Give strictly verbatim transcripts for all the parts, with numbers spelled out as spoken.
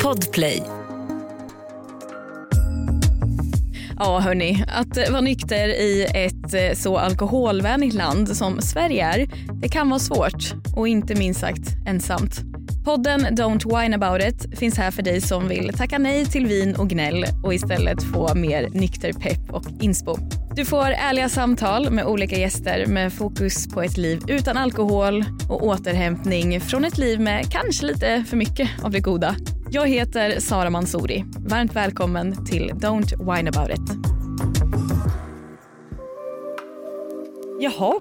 Podplay. Ja hörni, att vara nykter i ett så alkoholvänligt land som Sverige är, det kan vara svårt och inte minst sagt ensamt. Podden Don't Whine About It finns här för dig som vill tacka nej till vin och gnäll och istället få mer nykter pepp och inspo. Du får ärliga samtal med olika gäster med fokus på ett liv utan alkohol och återhämtning från ett liv med kanske lite för mycket av det goda. Jag heter Sara Mansouri. Varmt välkommen till Don't Whine About It. Jaha.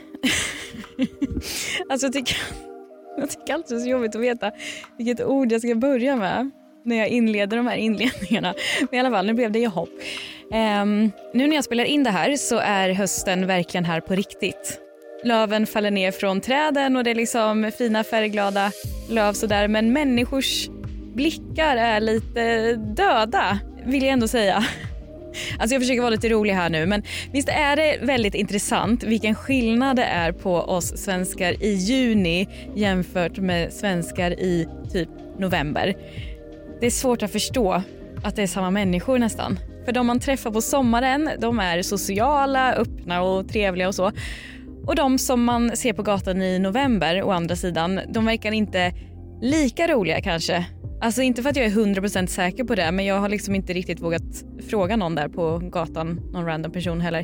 Alltså jag tycker, jag tycker alltid det är så jobbigt att veta vilket ord jag ska börja med när jag inleder de här inledningarna. Men i alla fall, nu blev det jaha. Um, nu när jag spelar in det här så är hösten verkligen här på riktigt. Löven faller ner från träden och det är liksom fina färgglada löv sådär. Men människors blickar är lite döda, vill jag ändå säga. Alltså jag försöker vara lite rolig här nu, men visst är det väldigt intressant vilken skillnad det är på oss svenskar i juni jämfört med svenskar i typ november. Det är svårt att förstå att det är samma människor nästan. För de man träffar på sommaren, de är sociala, öppna och trevliga och så. Och de som man ser på gatan i november å andra sidan, de verkar inte lika roliga kanske. Alltså inte för att jag är hundra procent säker på det, men jag har liksom inte riktigt vågat fråga någon där på gatan, någon random person heller.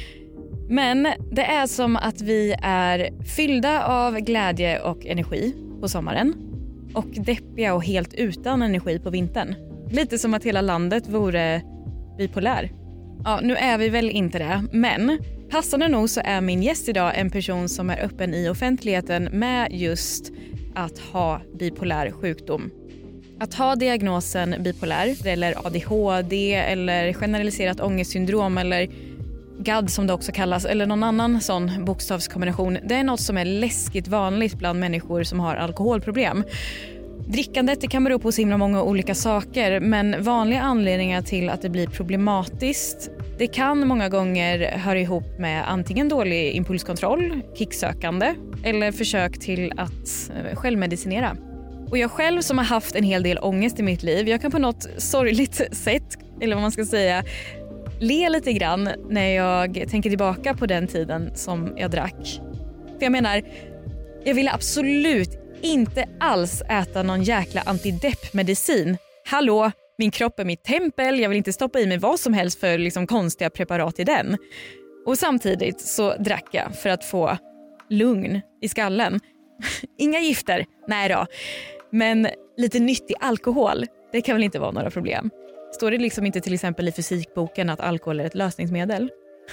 Men det är som att vi är fyllda av glädje och energi på sommaren och deppiga och helt utan energi på vintern. Lite som att hela landet vore bipolär. Ja, nu är vi väl inte det, men passande nog så är min gäst idag en person som är öppen i offentligheten med just att ha bipolär sjukdom. Att ha diagnosen bipolär eller A D H D eller generaliserat ångestsyndrom eller G A D som det också kallas eller någon annan sån bokstavskombination, det är något som är läskigt vanligt bland människor som har alkoholproblem. Drickandet det kan bero på så himla många olika saker, men vanliga anledningar till att det blir problematiskt det kan många gånger höra ihop med antingen dålig impulskontroll, kicksökande eller försök till att självmedicinera. Och jag själv som har haft en hel del ångest i mitt liv, jag kan på något sorgligt sätt, eller vad man ska säga, le lite grann när jag tänker tillbaka på den tiden som jag drack. För jag menar, jag ville absolut inte alls äta någon jäkla antideppmedicin. Hallå, min kropp är mitt tempel, jag vill inte stoppa i mig vad som helst för liksom konstiga preparat i den. Och samtidigt så drack jag för att få lugn i skallen. Inga gifter, nej då. Men lite nyttig alkohol, det kan väl inte vara några problem. Står det liksom inte till exempel i fysikboken att alkohol är ett lösningsmedel?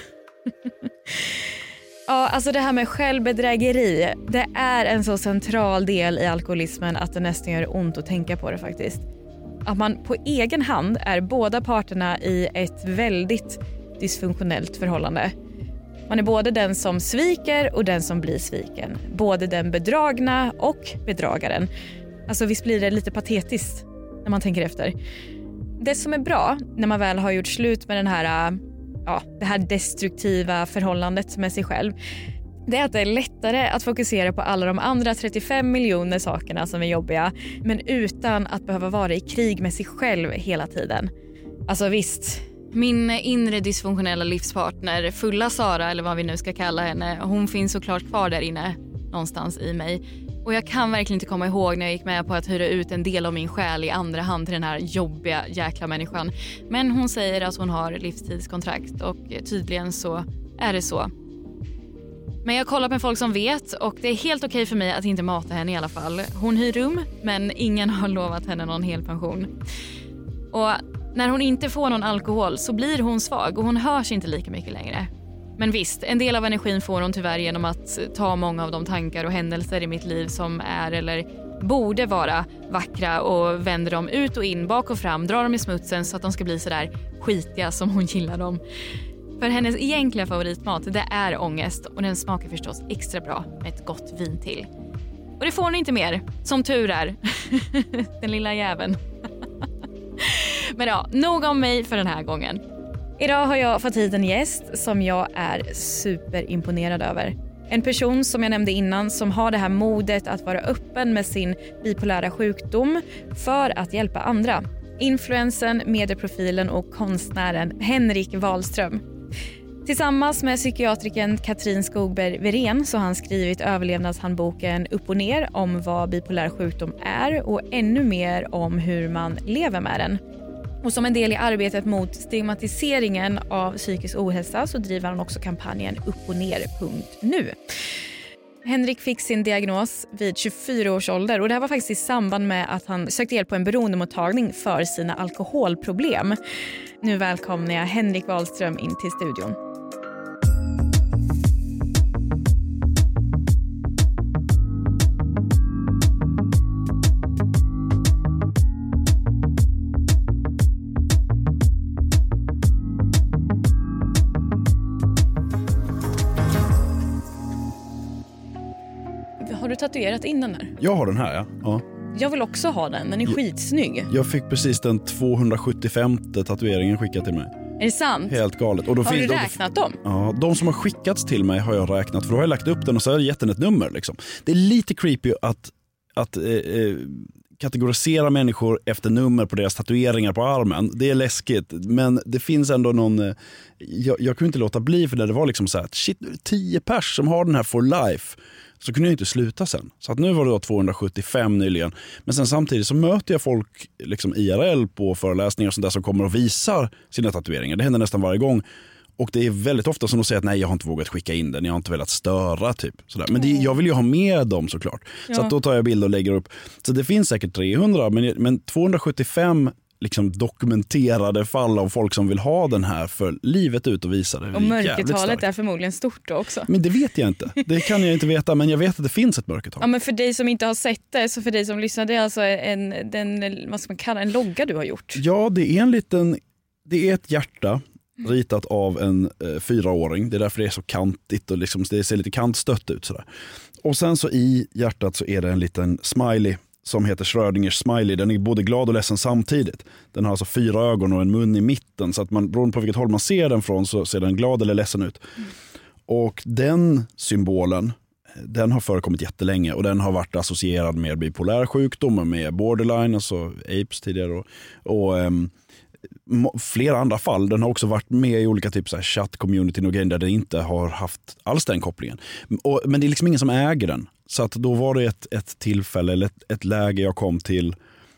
Ja, alltså det här med självbedrägeri, det är en så central del i alkoholismen att det nästan gör ont att tänka på det faktiskt. Att man på egen hand är båda parterna i ett väldigt dysfunktionellt förhållande. Man är både den som sviker och den som blir sviken. Både den bedragna och bedragaren. Alltså visst blir det lite patetiskt när man tänker efter. Det som är bra när man väl har gjort slut med den här, ja, det här destruktiva förhållandet med sig själv, det är att det är lättare att fokusera på alla de andra trettiofem miljoner sakerna som är jobbiga, men utan att behöva vara i krig med sig själv hela tiden. Alltså visst, min inre dysfunktionella livspartner, fulla Sara eller vad vi nu ska kalla henne, hon finns såklart kvar där inne någonstans i mig. Och jag kan verkligen inte komma ihåg när jag gick med på att hyra ut en del av min själ i andra hand till den här jobbiga jäkla människan. Men hon säger att hon har livstidskontrakt och tydligen så är det så. Men jag kollar med folk som vet och det är helt okej för mig att inte mata henne i alla fall. Hon hyr rum men ingen har lovat henne någon hel pension. Och när hon inte får någon alkohol så blir hon svag och hon hörs inte lika mycket längre. Men visst, en del av energin får hon tyvärr genom att ta många av de tankar och händelser i mitt liv som är eller borde vara vackra och vänder dem ut och in, bak och fram, drar dem i smutsen så att de ska bli så där skitiga som hon gillar dem. För hennes egentliga favoritmat, det är ångest och den smakar förstås extra bra med ett gott vin till. Och det får hon inte mer, som tur är. Den lilla jäveln. Men ja, nog om mig för den här gången. Idag har jag fått hit en gäst som jag är superimponerad över. En person som jag nämnde innan som har det här modet att vara öppen med sin bipolära sjukdom för att hjälpa andra. Influensen, medieprofilen och konstnären Henrik Wahlström. Tillsammans med psykiatriken Katrin Skogberg-Virén så har han skrivit överlevnadshandboken Upp och ner om vad bipolär sjukdom är och ännu mer om hur man lever med den. Och som en del i arbetet mot stigmatiseringen av psykisk ohälsa så driver han också kampanjen upp och ner punkt nu. Henrik fick sin diagnos vid tjugofyra års ålder och det här var faktiskt i samband med att han sökte hjälp på en beroendemottagning för sina alkoholproblem. Nu välkomnar jag Henrik Wahlström in till studion. Har du tatuerat in den här? Jag har den här, ja. ja. Jag vill också ha den, den är jag, skitsnygg. Jag fick precis den tvåhundrasjuttiofemte tatueringen skickad till mig. Är det sant? Helt galet. Och då har finns, du räknat då, dem? Ja, de som har skickats till mig har jag räknat. För då har jag lagt upp den och så har jag gett den ett nummer. Liksom. Det är lite creepy att, att eh, eh, kategorisera människor efter nummer på deras tatueringar på armen. Det är läskigt. Men det finns ändå någon... Eh, jag, jag kunde inte låta bli för det, det var liksom så här... Shit, tio pers som har den här for life... Så kunde jag inte sluta sen. Så att nu var det då tvåhundrasjuttiofem nyligen. Men sen samtidigt så möter jag folk liksom I R L på föreläsningar och sånt där som kommer och visar sina tatueringar. Det händer nästan varje gång. Och det är väldigt ofta som de säger att nej, jag har inte vågat skicka in den. Jag har inte velat störa typ. Sådär. Men det, jag vill ju ha med dem såklart. Ja. Så att då tar jag bild och lägger upp. Så det finns säkert trehundra. Men, men tvåhundrasjuttiofem liksom dokumenterade fall av folk som vill ha den här för livet ut och visa det. Och mörkertalet är förmodligen stort då också. Men det vet jag inte. Det kan jag inte veta, men jag vet att det finns ett mörkertal. Ja, men för dig som inte har sett det, så för dig som lyssnar, det är alltså en, den, vad ska man kalla, en logga du har gjort. Ja, det är en liten, det är ett hjärta ritat av en eh, fyraåring. Det är därför det är så kantigt och liksom, det ser lite kantstött ut sådär. Och sen så i hjärtat så är det en liten smiley som heter Schrödingers smiley. Den är både glad och ledsen samtidigt. Den har alltså fyra ögon och en mun i mitten. Så att man, beroende på vilket håll man ser den från så ser den glad eller ledsen ut. Mm. Och den symbolen, den har förekommit jättelänge. Och den har varit associerad med bipolär sjukdom och med borderline, alltså A P S tidigare. Och, och um, flera andra fall. Den har också varit med i olika typer så här chatt-community och grejer där den inte har haft alls den kopplingen. Och, men det är liksom ingen som äger den. Så att då var det ett, ett tillfälle eller ett, ett läge jag kom till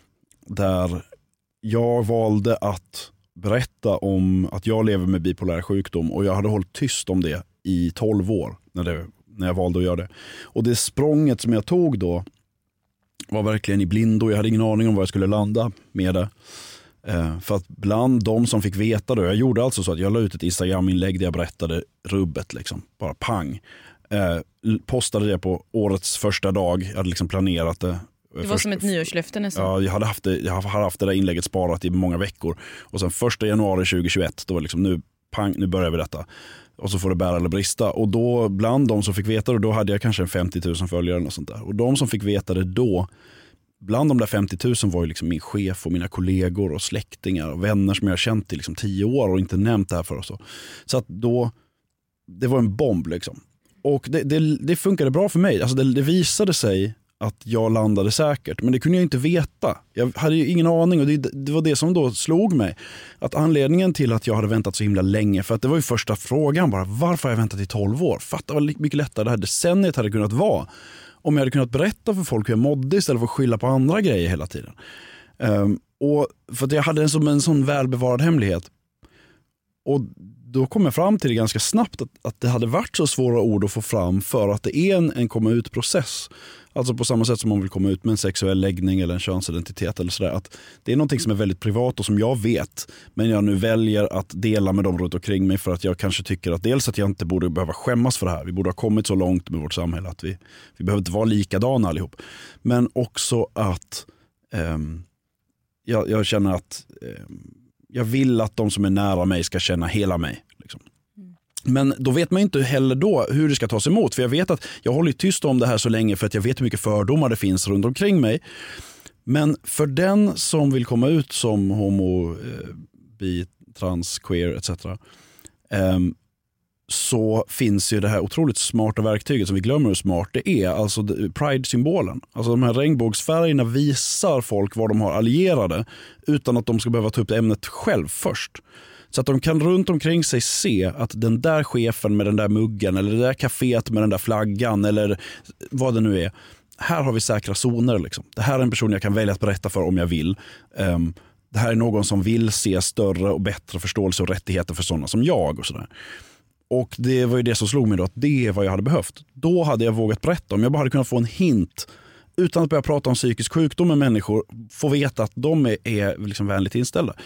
där jag valde att berätta om att jag lever med bipolär sjukdom och jag hade hållit tyst om det i tolv år när, det, när jag valde att göra det. Och det språnget som jag tog då var verkligen i blindo. Jag hade ingen aning om var jag skulle landa med det. Eh, för att bland de som fick veta det, jag gjorde alltså så att jag la ut ett Instagram-inlägg där jag berättade rubbet liksom, bara pang. Eh, postade det på årets första dag. Jag hade liksom planerat det. Det var först, som ett nyårslöfte nästan. Ja, jag hade haft det, jag har haft det där inlägget sparat i många veckor. Och sen första januari tjugohundratjugoett, då var liksom nu, pang, nu börjar vi detta. Och så får det bära eller brista. Och då, bland de som fick veta det, då hade jag kanske en femtio tusen följare och sånt där. Och de som fick veta det då, bland de där femtio tusen var ju liksom min chef och mina kollegor och släktingar och vänner som jag har känt i liksom tio år och inte nämnt det här för oss. Så, så att då, det var en bomb liksom. Och det, det, det funkade bra för mig. Alltså det, det visade sig att jag landade säkert. Men det kunde jag inte veta. Jag hade ju ingen aning och det, det var det som då slog mig. Att anledningen till att jag hade väntat så himla länge, för att det var ju första frågan bara, varför har jag väntat i tolv år? Fatta vad mycket lättare det här decenniet hade kunnat vara. Om jag hade kunnat berätta för folk hur jag mådde istället för att skylla på andra grejer hela tiden. Um, och för att jag hade en, som en sån välbevarad hemlighet. Och då kom jag fram till det ganska snabbt att, att det hade varit så svåra ord att få fram för att det är en, en komma ut-process. Alltså på samma sätt som man vill komma ut med en sexuell läggning eller en könsidentitet eller sådär. Att det är någonting som är väldigt privat och som jag vet. Men jag nu väljer att dela med dem runt omkring mig för att jag kanske tycker att dels att jag inte borde behöva skämmas för det här. Vi borde ha kommit så långt med vårt samhälle att vi, vi behöver inte vara likadana allihop. Men också att um, jag, jag känner att um, jag vill att de som är nära mig ska känna hela mig. Liksom. Mm. Men då vet man inte heller då hur det ska tas emot. För jag vet att jag håller tyst om det här så länge för att jag vet hur mycket fördomar det finns runt omkring mig. Men för den som vill komma ut som homo, eh, bi, trans, queer et cetera. Eh, så finns ju det här otroligt smarta verktyget som vi glömmer hur smart det är. Alltså Pride-symbolen. Alltså de här regnbågsfärgerna visar folk var de har allierade utan att de ska behöva ta upp ämnet själv först. Så att de kan runt omkring sig se att den där chefen med den där muggen eller det där kaféet med den där flaggan eller vad det nu är. Här har vi säkra zoner. Liksom. Det här är en person jag kan välja att berätta för om jag vill. Um, det här är någon som vill se större och bättre förståelse och rättigheter för sådana som jag och sådär. Och det var ju det som slog mig då, att det är vad jag hade behövt. Då hade jag vågat berätta. Om jag bara hade kunnat få en hint utan att börja prata om psykisk sjukdom med människor, få veta att de är, är liksom vänligt inställda.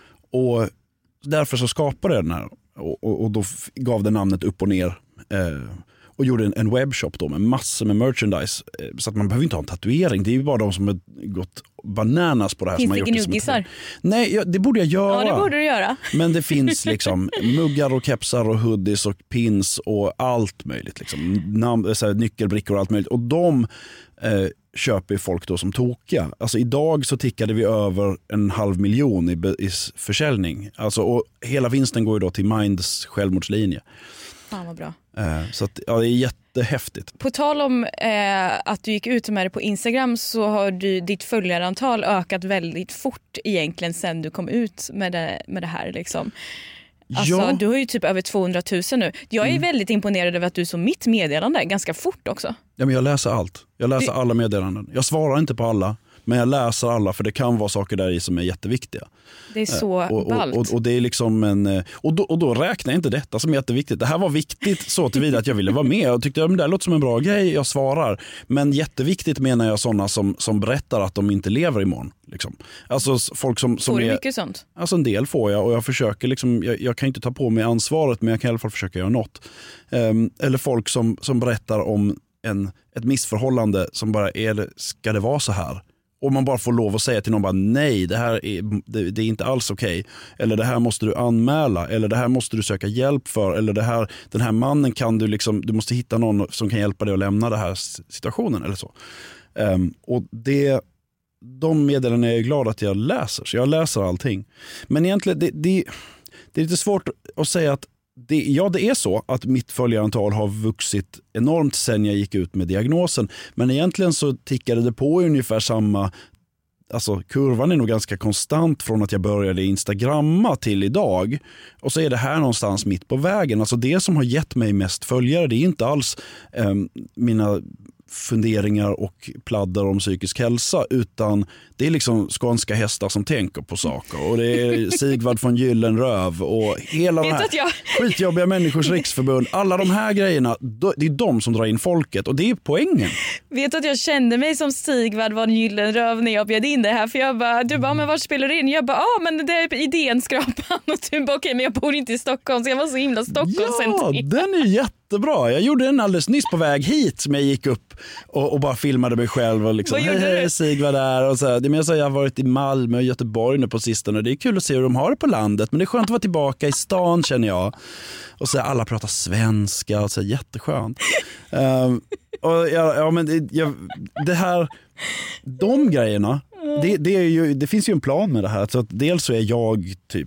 Och därför så skapade jag den här och, och, och då gav det namnet Upp och ner eh, och gjorde en, en webbshop då med massor med merchandise eh, så att man behöver inte ha en tatuering. Det är ju bara de som har gått bananas på det här. Finns som det har gjort gnuggisar? Det Nej, ja, det borde jag göra. Ja, det borde du göra. Men det finns liksom muggar och kepsar och hoodies och pins och allt möjligt. Liksom. Nam- så här, nyckelbrickor och allt möjligt. Och de eh, köper folk då som tokiga. Alltså idag så tickade vi över en halv miljon i, be- i försäljning. Alltså, och hela vinsten går ju då till Minds självmordslinje. Fan vad bra. Eh, så att, ja, det är jättehäftigt. På tal om eh, att du gick ut med det på Instagram så har du, ditt följarantal ökat väldigt fort egentligen sen du kom ut med det, med det här liksom. Alltså, ja. Du har ju typ över tvåhundratusen nu. Jag är mm. väldigt imponerad över att du så mitt meddelande ganska fort också. Ja, men jag läser allt. Jag läser du... alla meddelanden. Jag svarar inte på alla. Men jag läser alla för det kan vara saker där i som är jätteviktiga. Det är så och, ballt. Och, och, och det är liksom en och då, och då räknar jag inte detta som jätteviktigt. Det här var viktigt så tillvida att jag ville vara med och tyckte att det låter som en bra grej, jag svarar. Men jätteviktigt menar jag sådana som, som berättar att de inte lever imorgon. Liksom. Alltså folk som, som får du är, mycket sånt? Alltså en del får jag och jag försöker liksom, jag, jag kan inte ta på mig ansvaret men jag kan i alla fall försöka göra något. Um, eller folk som, som berättar om en, ett missförhållande som bara är det, ska det vara så här? Och man bara får lov att säga till någon bara nej, det här är, det, det är inte alls okej. Okay. Eller det här måste du anmäla. Eller det här måste du söka hjälp för. Eller det här, den här mannen kan du liksom, du måste hitta någon som kan hjälpa dig att lämna den här situationen eller så. Um, och det, de meddelarna är jag glad att jag läser. Så jag läser allting. Men egentligen, det, det, det är lite svårt att säga att Det, ja, det är så att mitt följarantal har vuxit enormt sen jag gick ut med diagnosen. Men egentligen så tickade det på ungefär samma, alltså kurvan är nog ganska konstant från att jag började instagramma till idag. Och så är det här någonstans mitt på vägen. Alltså det som har gett mig mest följare, det är inte alls eh, mina funderingar och pladder om psykisk hälsa, utan det är liksom skånska hästar som tänker på saker och det är Sigvard från Gyllenröv och hela de här jag... skitjobbiga människors riksförbund, alla de här grejerna, det är de som drar in folket och det är poängen. Vet du att jag kände mig som Sigvard från Gyllenröv när jag bjöd in det här, för jag bara, du bara, men vart spelar du in? Jag bara, ja ah, men det är Idénskrapan och du bara, okej okay, men jag bor inte i Stockholm så jag var så himla Stockholmscentrerad. Ja, den är jättebra. Jag gjorde den alldeles nyss på väg hit som jag gick upp och, och bara filmade mig själv och liksom, hej, hej Sigvard där och så här. Men jag, så, jag har varit i Malmö och Göteborg nu på sistone och det är kul att se hur de har det på landet, men det är skönt att vara tillbaka i stan känner jag. Och så här, alla pratar svenska och så här, jätteskönt. um, och ja, ja men det, jag, det här de grejerna det, det, är ju, det finns ju en plan med det här, så att dels så är jag typ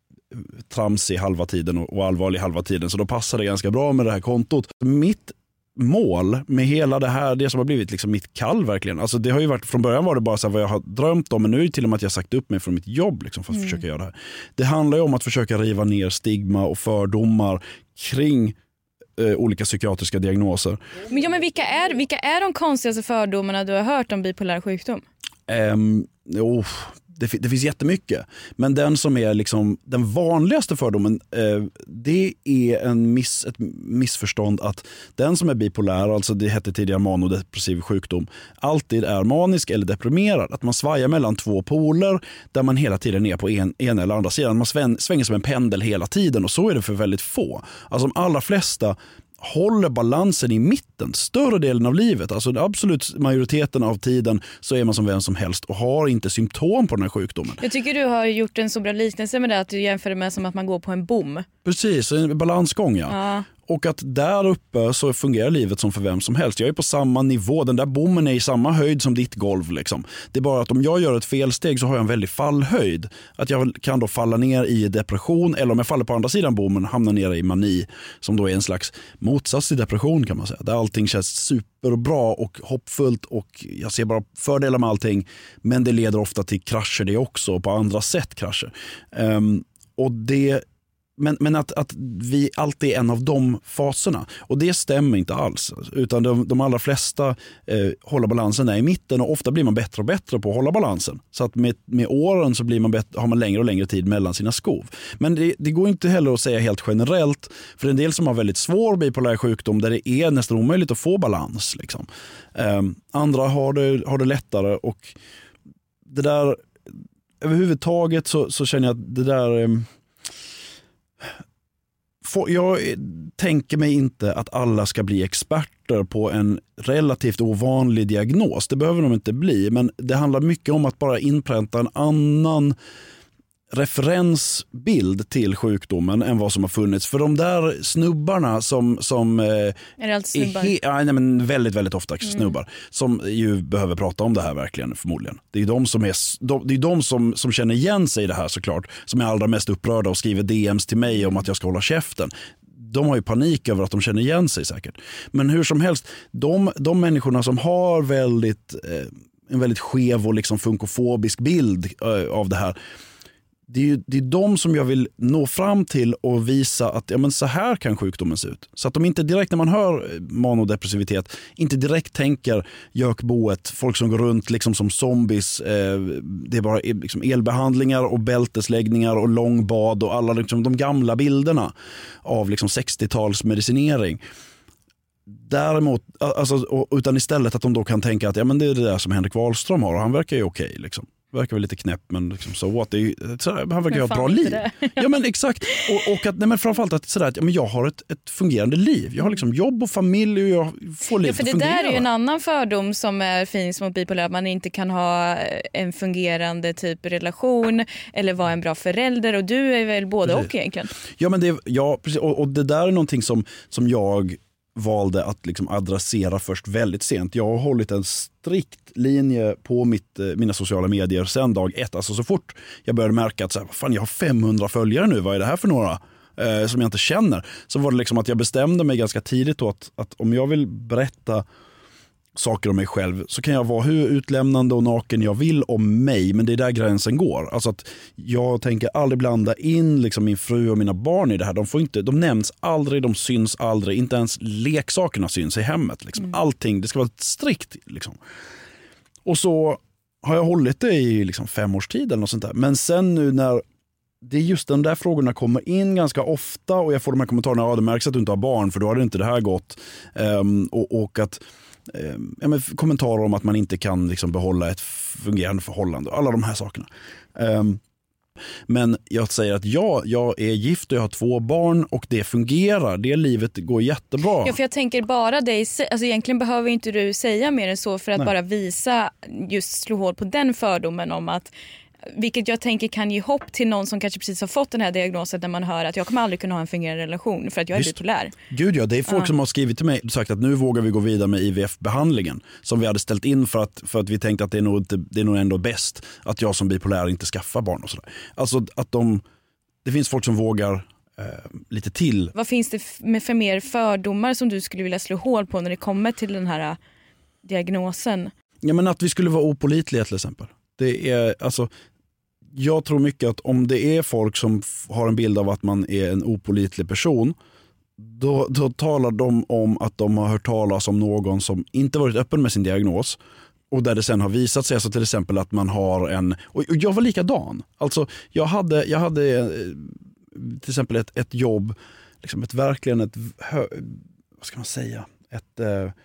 tramsig halva tiden och allvarlig halva tiden, så då passar det ganska bra med det här kontot. Mitt mål med hela det här, det som har blivit liksom mitt kall verkligen, alltså det har ju varit, från början var det bara så här vad jag har drömt om, men nu är det till och med att jag har sagt upp mig från mitt jobb liksom för att mm. försöka göra det här. Det handlar ju om att försöka riva ner stigma och fördomar kring eh, olika psykiatriska diagnoser. Men ja, men vilka är, vilka är de konstigaste fördomarna du har hört om bipolär sjukdom? Um, oh, det, det finns jättemycket. Men den som är liksom den vanligaste fördomen, eh, det är en miss, ett missförstånd att den som är bipolär, alltså det hette tidigare manodepressiv sjukdom, alltid är manisk eller deprimerad. Att man svajar mellan två poler där man hela tiden är på en, en eller andra sidan. Man sväng, svänger som en pendel hela tiden, och så är det för väldigt få. Alltså de allra flesta håller balansen i mitten större delen av livet. Alltså den absolut majoriteten av tiden så är man som vem som helst och har inte symptom på den här sjukdomen. Jag tycker du har gjort en så bra liknelse med det, att du jämför det med som att man går på en bom. Precis, en balansgång ja. Ja. Och att där uppe så fungerar livet som för vem som helst. Jag är på samma nivå, den där bommen är i samma höjd som ditt golv. Liksom. Det är bara att om jag gör ett felsteg så har jag en väldig fallhöjd. Att jag kan då falla ner i depression, eller om jag faller på andra sidan bommen hamnar ner i mani, som då är en slags motsats till depression kan man säga. Där allting känns superbra och hoppfullt och jag ser bara fördelar med allting. Men det leder ofta till krascher det också, på andra sätt krascher. Um, och det Men, men att, att vi alltid är en av de faserna. Och det stämmer inte alls. Utan de, de allra flesta eh, håller balansen där i mitten. Och ofta blir man bättre och bättre på att hålla balansen. Så att med, med åren så blir man bättre, har man längre och längre tid mellan sina skov. Men det, det går inte heller att säga helt generellt. För en del som har väldigt svår bipolär sjukdom där det är nästan omöjligt att få balans. Liksom. Eh, andra har det, har det lättare. Och det där, överhuvudtaget så, så känner jag att det där... Eh, Jag tänker mig inte att alla ska bli experter på en relativt ovanlig diagnos. Det behöver de inte bli, men det handlar mycket om att bara inpränta en annan referensbild till sjukdomen än vad som har funnits. För de där snubbarna som, som är det alltid snubbar? Är he- ja, nej, men väldigt, väldigt ofta snubbar mm. som ju behöver prata om det här verkligen förmodligen. Det är de som, är, de, det är de som, som känner igen sig i det här såklart, som är allra mest upprörda och skriver D M's till mig om att jag ska hålla käften. De har ju panik över att de känner igen sig säkert. Men hur som helst, de, de människorna som har väldigt, eh, en väldigt skev och liksom funkofobisk bild eh, av det här, Det är, ju, det är de som jag vill nå fram till och visa att ja, men så här kan sjukdomen se ut. Så att de inte direkt när man hör manodepressivitet inte direkt tänker gökboet, folk som går runt liksom som zombies. Eh, det är bara liksom elbehandlingar och bältesläggningar och långbad och alla liksom, de gamla bilderna av liksom sextiotalsmedicinering. Däremot, alltså, utan istället att de då kan tänka att ja, men det är det där som Henrik Wahlström har och han verkar ju okej liksom. Verkar väl lite knäpp, men liksom så what, det är, sådär, han verkar ha ett bra liv. Ja men exakt, och, och att, nej, men framförallt att, sådär, att ja, men jag har ett, ett fungerande liv. Jag har liksom jobb och familj och jag får livet ja, för att fungera. Det där är ju en annan fördom som är finns mot bipolär, att man inte kan ha en fungerande typ relation eller vara en bra förälder, och du är väl både precis. Och egentligen. Ja, men det, ja, precis, och, och det där är någonting som, som jag valde att liksom adressera först väldigt sent. Jag har hållit en strikt linje på mitt, mina sociala medier sedan dag ett. Alltså så fort jag började märka att så här, fan, jag har femhundra följare nu, vad är det här för några eh, som jag inte känner? Så var det liksom att jag bestämde mig ganska tidigt då att, att om jag vill berätta saker om mig själv så kan jag vara hur utlämnande och naken jag vill om mig, men det är där gränsen går. Alltså att jag tänker aldrig blanda in liksom min fru och mina barn i det här. De får inte, de nämns aldrig, de syns aldrig, inte ens leksakerna syns i hemmet. Liksom. Mm. Allting, det ska vara strikt. Liksom. Och så har jag hållit det i liksom fem års tid eller något sånt där. Men sen nu när det är just de där frågorna kommer in ganska ofta och jag får de här kommentarerna, ja det märks att du inte har barn för då hade inte det här gått. Um, och, och att Ja, men kommentarer om att man inte kan liksom behålla ett fungerande förhållande. Alla de här sakerna. Um, men jag säger att ja, jag är gift och jag har två barn och det fungerar. Det livet går jättebra. Ja, för jag tänker bara dig, alltså egentligen behöver inte du säga mer än så för att Nej. bara visa, just slå hål på den fördomen om att, vilket jag tänker kan ge hopp till någon som kanske precis har fått den här diagnosen, när man hör att jag kommer aldrig kunna ha en fungerande relation för att jag är bipolär. Gud ja, det är folk uh. som har skrivit till mig och sagt att nu vågar vi gå vidare med I V F-behandlingen som vi hade ställt in för att, för att vi tänkte att det är, nog inte, det är nog ändå bäst att jag som bipolär inte skaffar barn och sådär. Alltså att de, det finns folk som vågar eh, lite till. Vad finns det med för mer fördomar som du skulle vilja slå hål på när det kommer till den här diagnosen? Ja, men att vi skulle vara opålitliga till exempel. Det är, alltså, jag tror mycket att om det är folk som f- har en bild av att man är en opålitlig person, då, då talar de om att de har hört talas om någon som inte varit öppen med sin diagnos och där det sen har visat sig, alltså till exempel att man har en, och jag var likadan, alltså jag hade, jag hade till exempel ett, ett jobb, liksom ett verkligen ett, vad ska man säga, ett,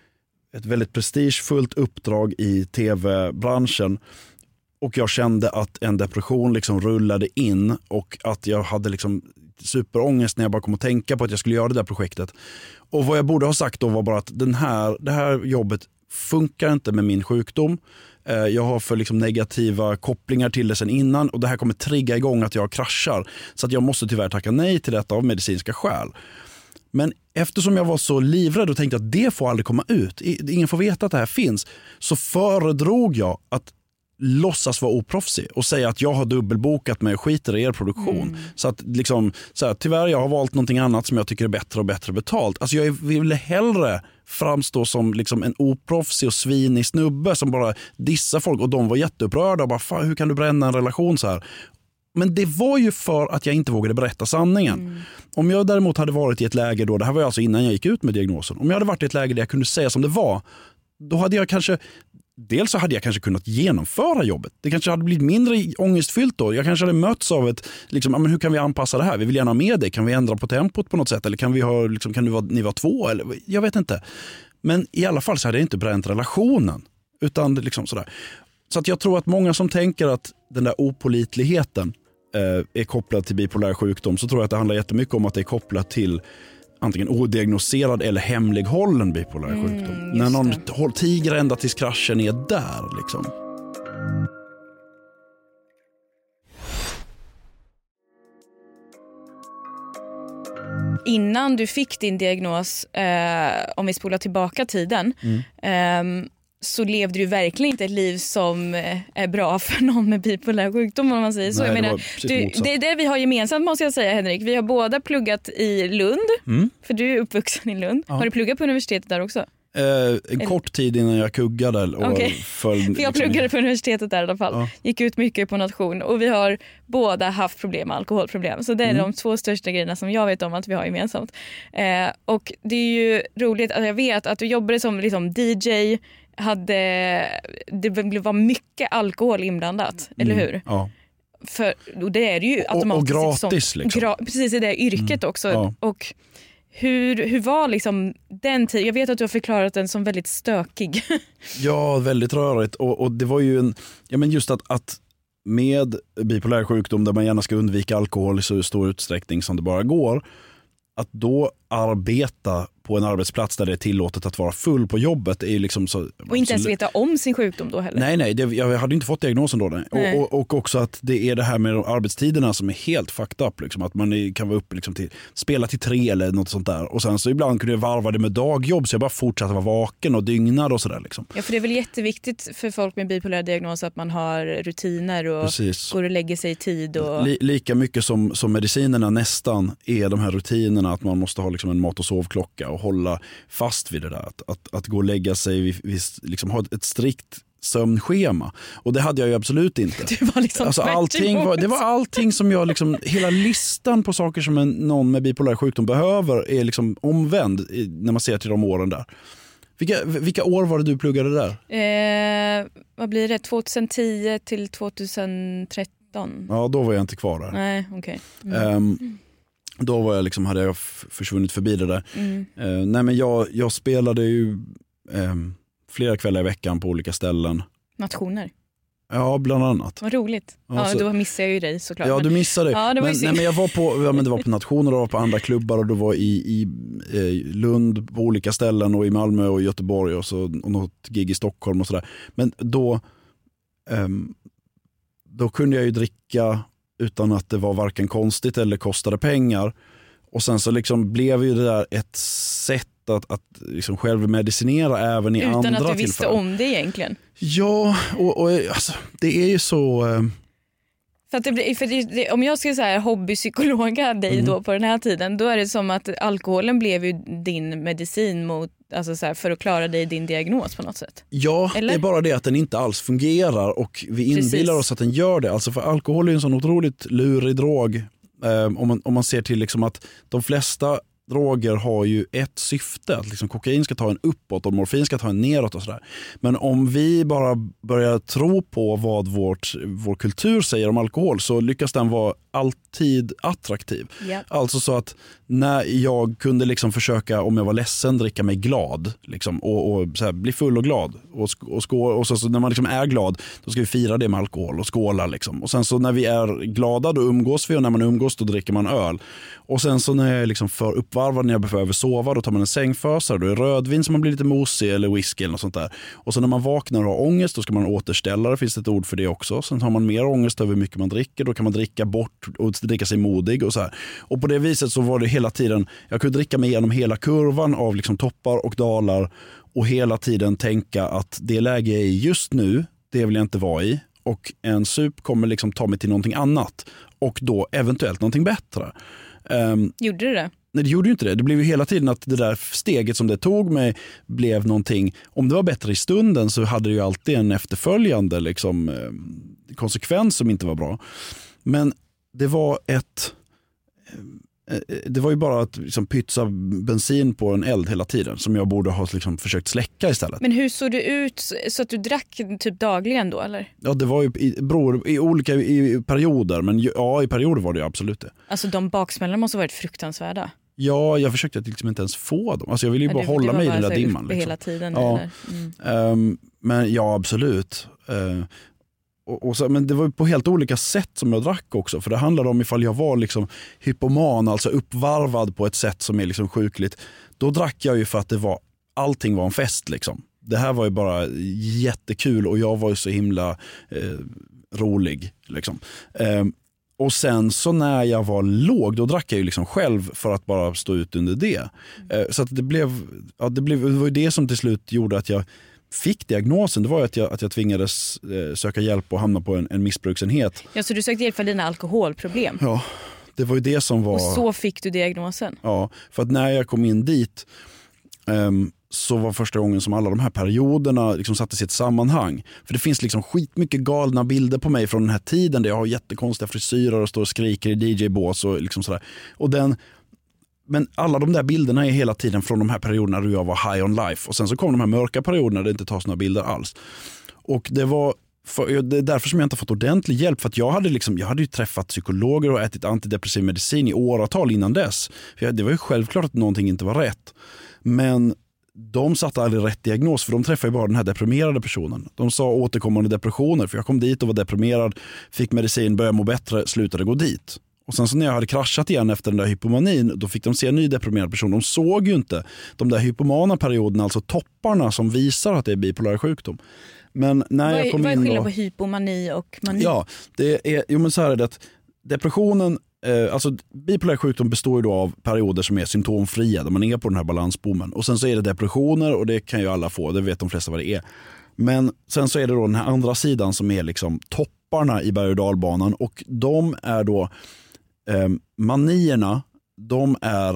ett väldigt prestigefullt uppdrag i tv-branschen. Och jag kände att en depression liksom rullade in och att jag hade liksom superångest när jag bara kom att tänka på att jag skulle göra det där projektet. Och vad jag borde ha sagt då var bara att den här, det här jobbet funkar inte med min sjukdom. Jag har för liksom negativa kopplingar till det sen innan och det här kommer trigga igång att jag kraschar. Så att jag måste tyvärr tacka nej till detta av medicinska skäl. Men eftersom jag var så livrädd och tänkte att det får aldrig komma ut, ingen får veta att det här finns, så föredrog jag att låtsas vara oproffsig och säga att jag har dubbelbokat mig och skiter i er produktion. Mm. Så att liksom, så här, tyvärr jag har valt någonting annat som jag tycker är bättre och bättre betalt. Alltså jag vill hellre framstå som liksom en oproffsig och svinig snubbe som bara dissar folk och de var jätteupprörda och bara, fan, hur kan du bränna en relation så här? Men det var ju för att jag inte vågade berätta sanningen. Mm. Om jag däremot hade varit i ett läge då, det här var alltså innan jag gick ut med diagnosen, om jag hade varit i ett läge där jag kunde säga som det var, då hade jag kanske, dels så hade jag kanske kunnat genomföra jobbet. Det kanske hade blivit mindre ångestfyllt då. Jag kanske hade mötts av ett, liksom, men hur kan vi anpassa det här? Vi vill gärna ha med det. Kan vi ändra på tempot på något sätt? Eller kan vi ha, liksom, kan ni vara, ni vara två? Eller, jag vet inte. Men i alla fall så hade jag inte bränt relationen. Utan liksom sådär. Så att jag tror att många som tänker att den där opålitligheten är kopplad till bipolär sjukdom, så tror jag att det handlar jättemycket om att det är kopplat till antingen odiagnoserad eller hemlighållen bipolär mm, sjukdom. När någon det. tiger ända tills kraschen är där liksom. Innan du fick din diagnos, eh, om vi spolar tillbaka tiden, mm. eh, så levde du verkligen inte ett liv som är bra för någon med bipolär sjukdom, om man säger så. Nej, jag menar, det, du, det är det vi har gemensamt, måste jag säga, Henrik. Vi har båda pluggat i Lund, mm. för du är uppvuxen i Lund. Ja. Har du pluggat på universitetet där också? Eh, en Eller? kort tid innan jag kuggade. Och okay. föll, för jag pluggade liksom på universitetet där i alla fall. Ja. Gick ut mycket på nation. Och vi har båda haft problem med alkoholproblem. Så det är mm. de två största grejerna som jag vet om att vi har gemensamt. Eh, och det är ju roligt att jag vet att du jobbade som liksom D J. Hade, det var mycket alkohol inblandat, mm. eller hur? Ja. För, och det är det ju automatiskt. Och, och gratis som, liksom. Gra, precis i det yrket mm. också. Ja. Och hur, hur var liksom den tiden? Jag vet att du har förklarat den som väldigt stökig. Ja, väldigt rörigt. Och, och det var ju en, ja men just att, att med bipolär sjukdom där man gärna ska undvika alkohol i så stor utsträckning som det bara går, att då arbeta på en arbetsplats där det är tillåtet att vara full på jobbet är ju liksom så. Och inte ens veta om sin sjukdom då heller. Nej, nej, det, jag hade inte fått diagnosen då. Nej. Och, och, och också att det är det här med arbetstiderna som är helt fucked up. Liksom, att man kan vara uppe liksom till, spela till tre eller något sånt där. Och sen så ibland kunde jag varva det med dagjobb så jag bara fortsatte vara vaken och dygnad och sådär. Liksom. Ja, för det är väl jätteviktigt för folk med bipolär diagnos att man har rutiner och Precis. går och lägger sig i tid. Och... Li, lika mycket som, som medicinerna nästan är de här rutinerna att man måste ha liksom en mat- och sovklocka och hålla fast vid det där. Att, att, att gå och lägga sig, vid, vid, liksom ha ett, ett strikt sömnschema. Och det hade jag ju absolut inte. Det var liksom alltså allting var, det var allting som jag liksom, hela listan på saker som en, någon med bipolär sjukdom behöver är liksom omvänd i, när man ser till de åren där. Vilka, vilka år var det du pluggade där? Eh, vad blir det? tjugohundratio till tjugotretton? Ja, då var jag inte kvar där. Nej, okej. Okay. Mm. Um, Då var jag liksom, hade jag försvunnit förbi det där. Mm. Uh, nej men jag, jag spelade ju um, flera kvällar i veckan på olika ställen. Nationer? Ja, bland annat. Vad roligt. Ja, alltså, då missade jag ju dig såklart. Ja, du missade. Ja, det var men, nej, men jag var på, ja, men det var på nationer och på andra klubbar och det var i, i eh, Lund på olika ställen och i Malmö och Göteborg och, så, och något gig i Stockholm och sådär. Men då, um, då kunde jag ju dricka utan att det var varken konstigt eller kostade pengar. Och sen så liksom blev ju det där ett sätt att, att liksom självmedicinera även i utan andra tillfällen. Utan att du visste om det egentligen. Ja, och, och alltså, det är ju så... Eh... För, att det blir, för det, det, om jag ska säga hobbypsykologa dig mm. då på den här tiden, då är det som att alkoholen blev ju din medicin mot, alltså så här, för att klara dig din diagnos på något sätt. Ja, eller? Det är bara det att den inte alls fungerar och vi inbillar Precis. oss att den gör det. Alltså för alkohol är en sån otroligt lurig drog. Eh, om, man, om man ser till liksom att de flesta droger har ju ett syfte, att liksom kokain ska ta en uppåt och morfin ska ta en neråt och sådär. Men om vi bara börjar tro på vad vårt, vår kultur säger om alkohol så lyckas den vara alltid attraktiv. Yep. Alltså så att när jag kunde liksom försöka, om jag var ledsen, dricka mig glad liksom, och, och så här, bli full och glad och, och, skål, och så, så när man liksom är glad, då ska vi fira det med alkohol och skåla liksom. Och sen så när vi är glada, då umgås vi, och när man umgås då dricker man öl. Och sen så när jag är liksom för uppvarvad, när jag behöver sova, då tar man en sängfösare, då är det rödvin som man blir lite mosig eller whisky eller något sånt där. Och så när man vaknar och har ångest, då ska man återställa, det finns ett ord för det också. Sen har man mer ångest över hur mycket man dricker, då kan man dricka bort och dricka sig modig och så här. Och på det viset så var det hela tiden, jag kunde dricka mig igenom hela kurvan av liksom toppar och dalar och hela tiden tänka att det läge jag är i just nu, det vill jag inte vara i, och en sup kommer liksom ta mig till någonting annat och då eventuellt någonting bättre. Um, gjorde du det? Nej, det gjorde ju inte det. Det blev ju hela tiden att det där steget som det tog mig blev någonting. Om det var bättre i stunden så hade det ju alltid en efterföljande liksom, eh, konsekvens som inte var bra. Men det var ett... Eh, det var ju bara att liksom, pytsa bensin på en eld hela tiden som jag borde ha liksom, försökt släcka istället. Men hur såg det ut så att du drack typ dagligen då, eller? Ja, det var ju i, bror, i olika i perioder, men ja, i perioder var det ju absolut det. Alltså de baksmällarna måste ha varit fruktansvärda. Ja, jag försökte liksom inte ens få dem. Alltså jag ville ju bara det, hålla det mig i den där dimman. Liksom. Hela tiden. Ja. Mm. Um, men ja, absolut. Uh, och, och så, men det var på helt olika sätt som jag drack också. För det handlade om ifall jag var liksom hypoman, alltså uppvarvad på ett sätt som är liksom sjukligt. Då drack jag ju för att det var, allting var en fest liksom. Det här var ju bara jättekul och jag var ju så himla eh, rolig liksom. Um, Och sen så när jag var låg, då drack jag ju liksom själv för att bara stå ut under det. Mm. Så att det blev, ja, det blev, det var ju det som till slut gjorde att jag fick diagnosen. Det var ju att jag, att jag tvingades söka hjälp och hamna på en, en missbruksenhet. Ja, så du sökte hjälp för dina alkoholproblem? Ja, det var ju det som var... Och så fick du diagnosen? Ja, för att när jag kom in dit... Um, så var första gången som alla de här perioderna liksom sattes i ett sammanhang. För det finns liksom skitmycket galna bilder på mig från den här tiden där jag har jättekonstiga frisyrer och står och skriker i D J-bås och liksom sådär. Och den, men alla de där bilderna är hela tiden från de här perioderna då jag var high on life. Och sen så kom de här mörka perioderna där det inte tas några bilder alls. Och det var för, det är därför som jag inte fått ordentlig hjälp. För att jag hade, liksom, jag hade ju träffat psykologer och ätit antidepressiv medicin i åratal innan dess. För jag, det var ju självklart att någonting inte var rätt. Men de satte aldrig rätt diagnos, för de träffade ju bara den här deprimerade personen. De sa återkommande depressioner, för jag kom dit och var deprimerad, fick medicin, började må bättre, slutade gå dit. Och sen så när jag hade kraschat igen efter den där hypomanin, då fick de se en ny deprimerad person. De såg ju inte de där hypomana perioderna, alltså topparna som visar att det är bipolär sjukdom. Men när vad är, jag kom vad är in skillnaden då, på hypomani och mani? Ja, det är, jo men så här är det att depressionen, eh, alltså bipolär sjukdom består ju då av perioder som är symptomfria, där man är på den här balansbommen. Och sen så är det depressioner, och det kan ju alla få, det vet de flesta vad det är. Men sen så är det då den här andra sidan som är liksom topparna i berg- och dalbanan, och de är då eh, manierna, de är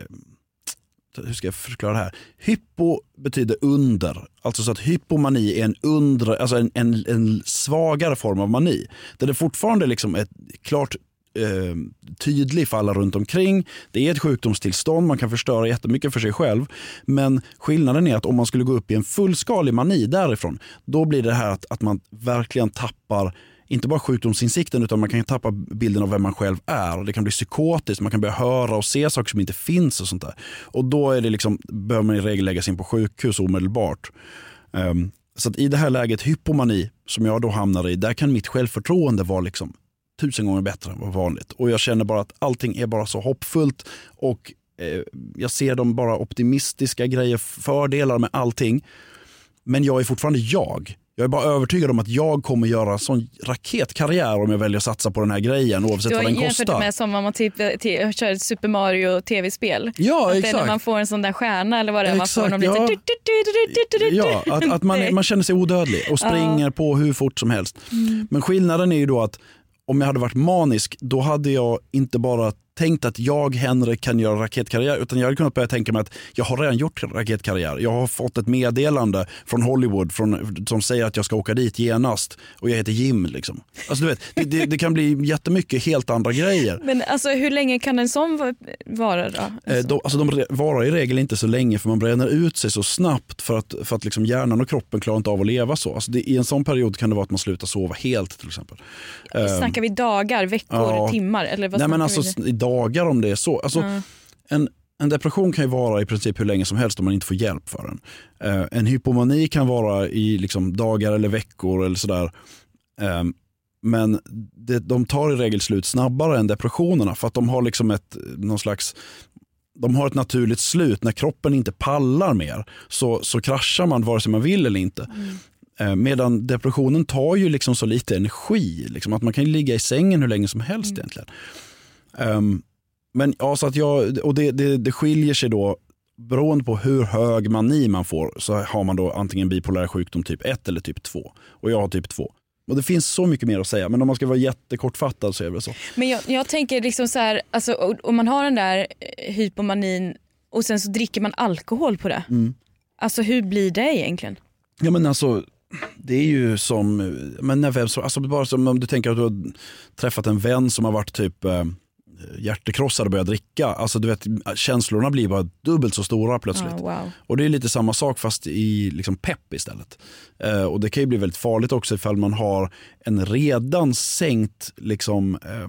eh, hur ska jag förklara det här? Hypo betyder under. Alltså så att hypomani är en undre, alltså en, en, en svagare form av mani. Där det fortfarande liksom är klart eh, tydlig för alla runt omkring. Det är ett sjukdomstillstånd, man kan förstöra jättemycket för sig själv. Men skillnaden är att om man skulle gå upp i en fullskalig mani därifrån, då blir det här att, att man verkligen tappar inte bara sjukdomsinsikten, utan man kan tappa bilden av vem man själv är. Det kan bli psykotiskt, man kan börja höra och se saker som inte finns och sånt där. Och då är det liksom, behöver man i regel lägga sig in på sjukhus omedelbart. Um, så att i det här läget, hypomani, som jag då hamnar i, där kan mitt självförtroende vara liksom tusen gånger bättre än vad vanligt. Och jag känner bara att allting är bara så hoppfullt, och eh, jag ser de bara optimistiska grejer, fördelar med allting. Men jag är fortfarande jag. Jag är bara övertygad om att jag kommer göra en sån raketkarriär om jag väljer att satsa på den här grejen, oavsett vad den kostar. Du har jämfört med som om man typ, t- kör ett Super Mario tv-spel. Ja, att exakt. När man får en sån där stjärna eller vad det är, man får någon ja. lite... Ja, att, att man, man känner sig odödlig och springer ja. på hur fort som helst. Mm. Men skillnaden är ju då att om jag hade varit manisk, då hade jag inte bara tänkt att jag hellre kan göra raketkarriär, utan jag hade kunnat börja tänka mig att jag har redan gjort raketkarriär. Jag har fått ett meddelande från Hollywood från, som säger att jag ska åka dit genast och jag heter Jim liksom. Alltså du vet, det, det, det kan bli jättemycket helt andra grejer. Men alltså hur länge kan en sån vara då? Alltså, eh, de, alltså de varar i regel inte så länge, för man bränner ut sig så snabbt för att, för att liksom hjärnan och kroppen klarar inte av att leva så. Alltså det, i en sån period kan det vara att man slutar sova helt till exempel. Snackar vi dagar, veckor, ja, timmar? Eller vad nej men alltså vi? i dagar om det är så. Alltså, Mm. en, en depression kan ju vara i princip hur länge som helst om man inte får hjälp för den. Uh, en hypomani kan vara i liksom, dagar eller veckor eller sådär. Uh, men det, de tar i regel slut snabbare än depressionerna, för att de har liksom ett, någon slags, de har ett naturligt slut. När kroppen inte pallar mer så, så kraschar man vare sig man vill eller inte. Mm. Medan depressionen tar ju liksom så lite energi liksom, att man kan ligga i sängen hur länge som helst mm. egentligen. Um, men ja, så att jag, och det, det, det skiljer sig då beroende på hur hög mani man får, så har man då antingen bipolär sjukdom typ ett eller typ två, och jag har typ två. Och det finns så mycket mer att säga, men om man ska vara jättekortfattad så är det så. Men jag, jag tänker liksom så här, alltså, om man har den där hypomanin och sen så dricker man alkohol på det. Mm. Alltså hur blir det egentligen? Ja men alltså, det är ju som, men när vem, alltså bara som om du tänker att du har träffat en vän som har varit typ eh, hjärtekrossad och börjat dricka. Alltså du vet, känslorna blir bara dubbelt så stora plötsligt. Oh, wow. Och det är lite samma sak fast i liksom pepp istället. Eh, och det kan ju bli väldigt farligt också ifall man har en redan sänkt liksom eh,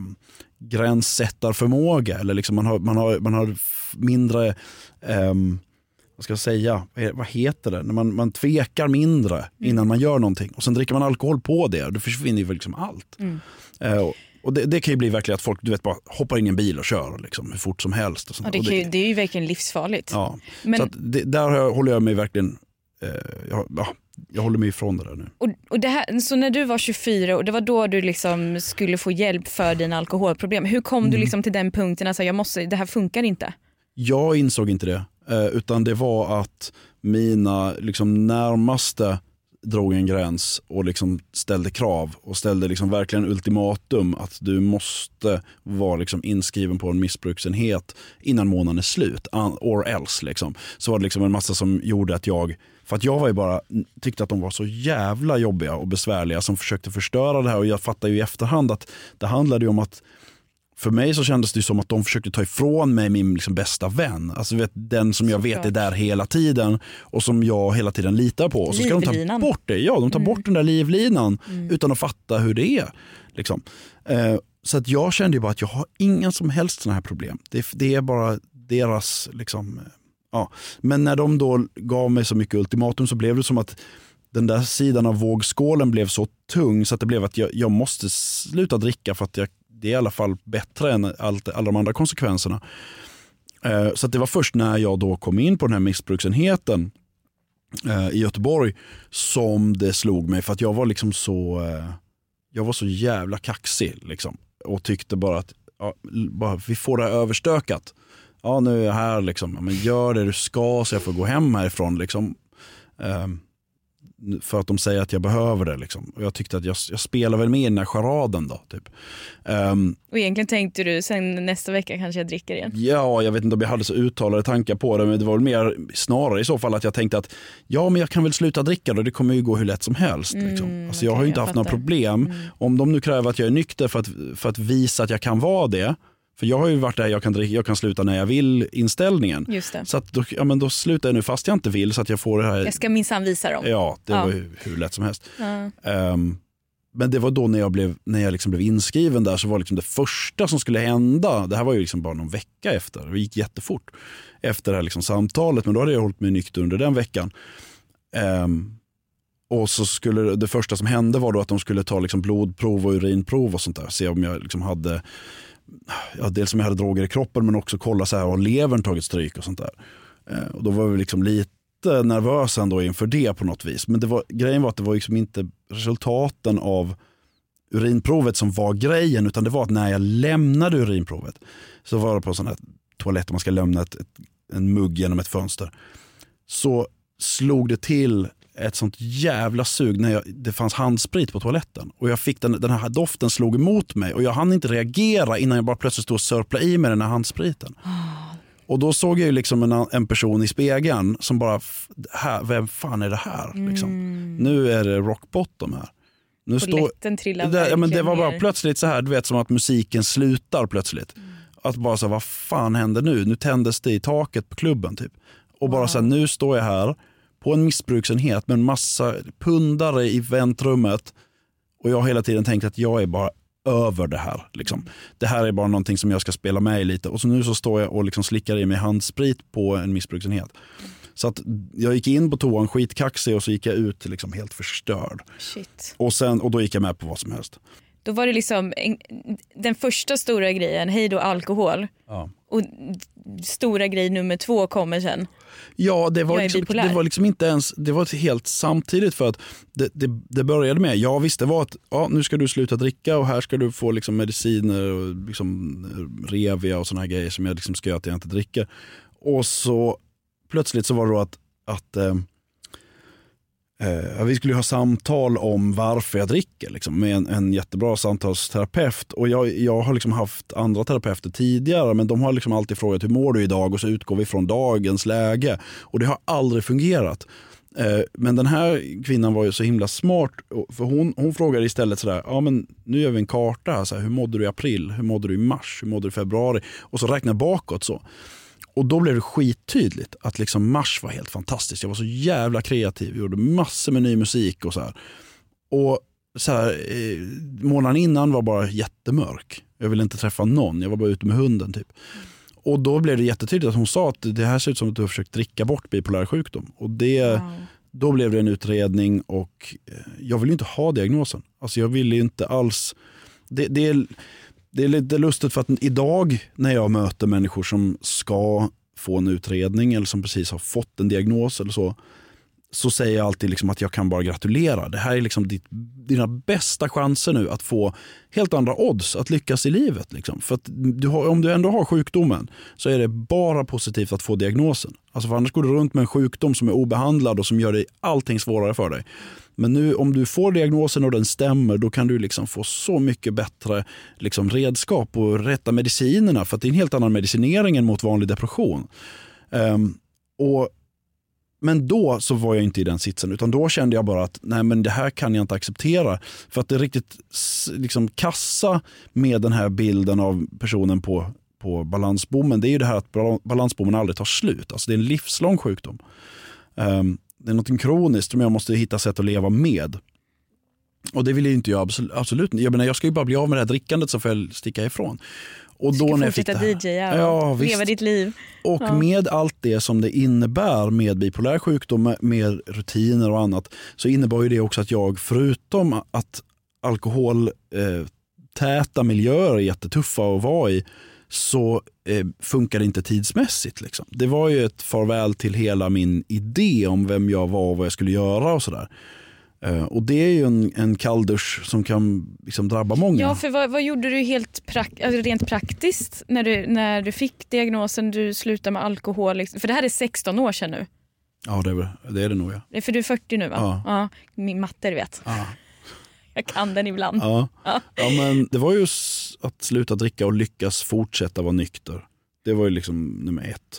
gränssättarförmåga, eller liksom man har, man har, man har mindre eh, vad ska jag säga, vad heter det? När man, man tvekar mindre mm. innan man gör någonting. Och sen dricker man alkohol på det och då försvinner ju liksom allt. Mm. Eh, och och det, det kan ju bli verkligen att folk, du vet, bara hoppar in i en bil och kör liksom, hur fort som helst. Och sånt. Ja, det, och det, det, det är ju verkligen livsfarligt. Ja, men, så att det, där håller jag mig verkligen, eh, jag, ja, jag håller mig ifrån det där nu. Och, och det här, så när du var tjugofyra och det var då du liksom skulle få hjälp för dina alkoholproblem, hur kom mm. du liksom till den punkten att jag måste, det här funkar inte? Jag insåg inte det. Utan det var att mina liksom närmaste drog en gräns och liksom ställde krav och ställde liksom verkligen ultimatum att du måste vara liksom inskriven på en missbruksenhet innan månaden är slut, or else liksom. Så var det liksom en massa som gjorde att jag, för att jag var ju bara, tyckte att de var så jävla jobbiga och besvärliga som försökte förstöra det här, och jag fattar ju i efterhand att det handlade ju om att för mig så kändes det som att de försökte ta ifrån mig min liksom bästa vän. Alltså vet, den som jag vet Såklart. är där hela tiden och som jag hela tiden litar på. Och så ska de ta bort det. Ja, de tar mm. bort den där livlinan mm. utan att fatta hur det är. Liksom. Eh, så att jag kände ju bara att jag har inga som helst såna här problem. Det, det är bara deras liksom, ja. Men när de då gav mig så mycket ultimatum så blev det som att den där sidan av vågskålen blev så tung så att det blev att jag, jag måste sluta dricka för att jag det är i alla fall bättre än allt, alla de andra konsekvenserna. Eh, så att det var först när jag då kom in på den här missbruksenheten eh, i Göteborg som det slog mig, för att jag var liksom så eh, jag var så jävla kaxig liksom, och tyckte bara att ja, bara, vi får det här överstökat. Ja, nu är jag här liksom. Ja, men gör det du ska så jag får gå hem härifrån liksom. Eh, för att de säger att jag behöver det liksom. Och jag tyckte att jag, jag spelar väl med i den här charaden då typ. Um, och egentligen tänkte du sen nästa vecka kanske jag dricker igen. Ja, jag vet inte om jag hade så uttalade tankar på det, men det var väl mer snarare i så fall att jag tänkte att ja, men jag kan väl sluta dricka då, det kommer ju gå hur lätt som helst liksom. Mm, alltså jag okay, har ju inte haft några problem. Mm. Om de nu kräver att jag är nykter för att, för att visa att jag kan vara det. För jag har ju varit där, jag kan, dricka, jag kan sluta när jag vill inställningen. Just det. Så att då, ja, men då slutar jag nu fast jag inte vill, så att jag får det här. Jag ska minsann visa dem. Ja, det ja. var ju hur lätt som helst. Ja. Um, men det var då när jag blev, när jag liksom blev inskriven där, så var liksom det första som skulle hända. Det här var ju liksom bara någon vecka efter. Det gick jättefort efter det här liksom samtalet. Men då hade jag hållit mig nykter under den veckan. Um, och så skulle det första som hände var då att de skulle ta liksom blodprov och urinprov och sånt där. Se om jag liksom hade... Ja, dels om jag hade droger i kroppen, men också kolla så här, har levern tagit stryk och sånt där. Eh, och då var vi liksom lite nervösa ändå inför det på något vis. Men det var, grejen var att det var liksom inte resultaten av urinprovet som var grejen, utan det var att när jag lämnade urinprovet så var det på sån här toalett man ska lämna ett, ett, en mugg genom ett fönster. Så slog det till ett sånt jävla sug när jag, det fanns handsprit på toaletten. Och jag fick den, den här doften slog emot mig. Och jag hann inte reagera innan jag bara plötsligt stod och sörplade i mig den här handspriten. Och då såg jag ju liksom en, en person i spegeln som bara, här, vem fan är det här? Liksom. Mm. Nu är det rock bottom här. Nu Polletten trillar det, ja, men det var bara ner. plötsligt så här, du vet, som att musiken slutar plötsligt. Mm. Att bara så här, vad fan händer nu? Nu tändes det i taket på klubben typ. Och bara wow. så här, nu står jag här på en missbruksenhet med en massa pundare i väntrummet. Och jag har hela tiden tänkt att jag är bara över det här. Liksom. Mm. Det här är bara någonting som jag ska spela med i lite. Och så nu så står jag och liksom slickar i mig handsprit på en missbruksenhet. Mm. Så att jag gick in på toan skitkaxig och så gick jag ut liksom helt förstörd. Shit. Och, sen, och då gick jag med på vad som helst. Då var det liksom en, den första stora grejen, hej då alkohol. Ja. Och stora grej nummer två kommer sen. Ja, det var, liksom, det var liksom inte ens, det var helt samtidigt för att det, det, det började med, jag visste var att ja, nu ska du sluta dricka och här ska du få liksom mediciner och liksom Revia och såna här grejer som jag liksom ska göra att jag inte dricker. Och så plötsligt så var det då att, att eh, eh, vi skulle ha samtal om varför jag dricker liksom, med en, en jättebra samtalsterapeut. Och jag, jag har liksom haft andra terapeuter tidigare, men de har liksom alltid frågat hur mår du idag och så utgår vi från dagens läge. Och det har aldrig fungerat. Eh, men den här kvinnan var ju så himla smart, för hon, hon frågade istället sådär, ja men nu gör vi en karta här, så här, hur mådde du i april, hur mådde du i mars, hur mådde du i februari, och så räknar bakåt så. Och då blev det skittydligt att liksom mars var helt fantastiskt. Jag var så jävla kreativ. Jag gjorde massor med ny musik och så här. Och så här, eh, månaden innan var bara jättemörk. Jag ville inte träffa någon. Jag var bara ute med hunden typ. Och då blev det jättetydligt att hon sa att det här ser ut som att du har försökt dricka bort bipolär sjukdom. Och det, wow. Då blev det en utredning och eh, jag ville inte ha diagnosen. Alltså jag ville inte alls... Det, det Det är lite lustigt för att idag när jag möter människor som ska få en utredning eller som precis har fått en diagnos eller så, så säger jag alltid liksom att jag kan bara gratulera. Det här är liksom ditt, dina bästa chanser nu att få helt andra odds att lyckas i livet. Liksom. För att du har, om du ändå har sjukdomen så är det bara positivt att få diagnosen. Alltså för annars går du runt med en sjukdom som är obehandlad och som gör dig allting svårare för dig. Men nu om du får diagnosen och den stämmer, då kan du liksom få så mycket bättre liksom redskap och rätta medicinerna, för att det är en helt annan medicinering än mot vanlig depression. Um, och, men då så var jag inte i den sitsen, utan då kände jag bara att nej, men det här kan jag inte acceptera. För att det är riktigt liksom kassa med den här bilden av personen på, på balansbommen, det är ju det här att balansbommen aldrig tar slut. Alltså det är en livslång sjukdom. Um, Det är något kroniskt som jag måste hitta sätt att leva med. Och det vill ju inte jag absolut, absolut. Jag menar, jag ska ju bara bli av med det här drickandet så får jag sticka ifrån. Och du då ska när fortsätta jag fick D J och ja, leva ditt liv. Och ja. Med allt det som det innebär med bipolär sjukdom, med rutiner och annat, så innebär ju det också att jag, förutom att alkohol eh, täta miljöer är jättetuffa att vara i, så eh, funkar det inte tidsmässigt. Liksom. Det var ju ett farväl till hela min idé om vem jag var och vad jag skulle göra och sådär. Eh, och det är ju en, en kalldusch som kan liksom drabba många. Ja, för vad, vad gjorde du helt prak- alltså rent praktiskt när du, när du fick diagnosen, du slutade med alkohol? Liksom? För det här är sexton år sedan nu. Ja, det är det, är det nog. Ja. För du är fyrtio nu va? Ja. Ja, min matte, du vet. Ja. Jag kan den ibland. Ja. Ja. Ja, men det var ju att sluta dricka och lyckas fortsätta vara nykter. Det var ju liksom nummer ett.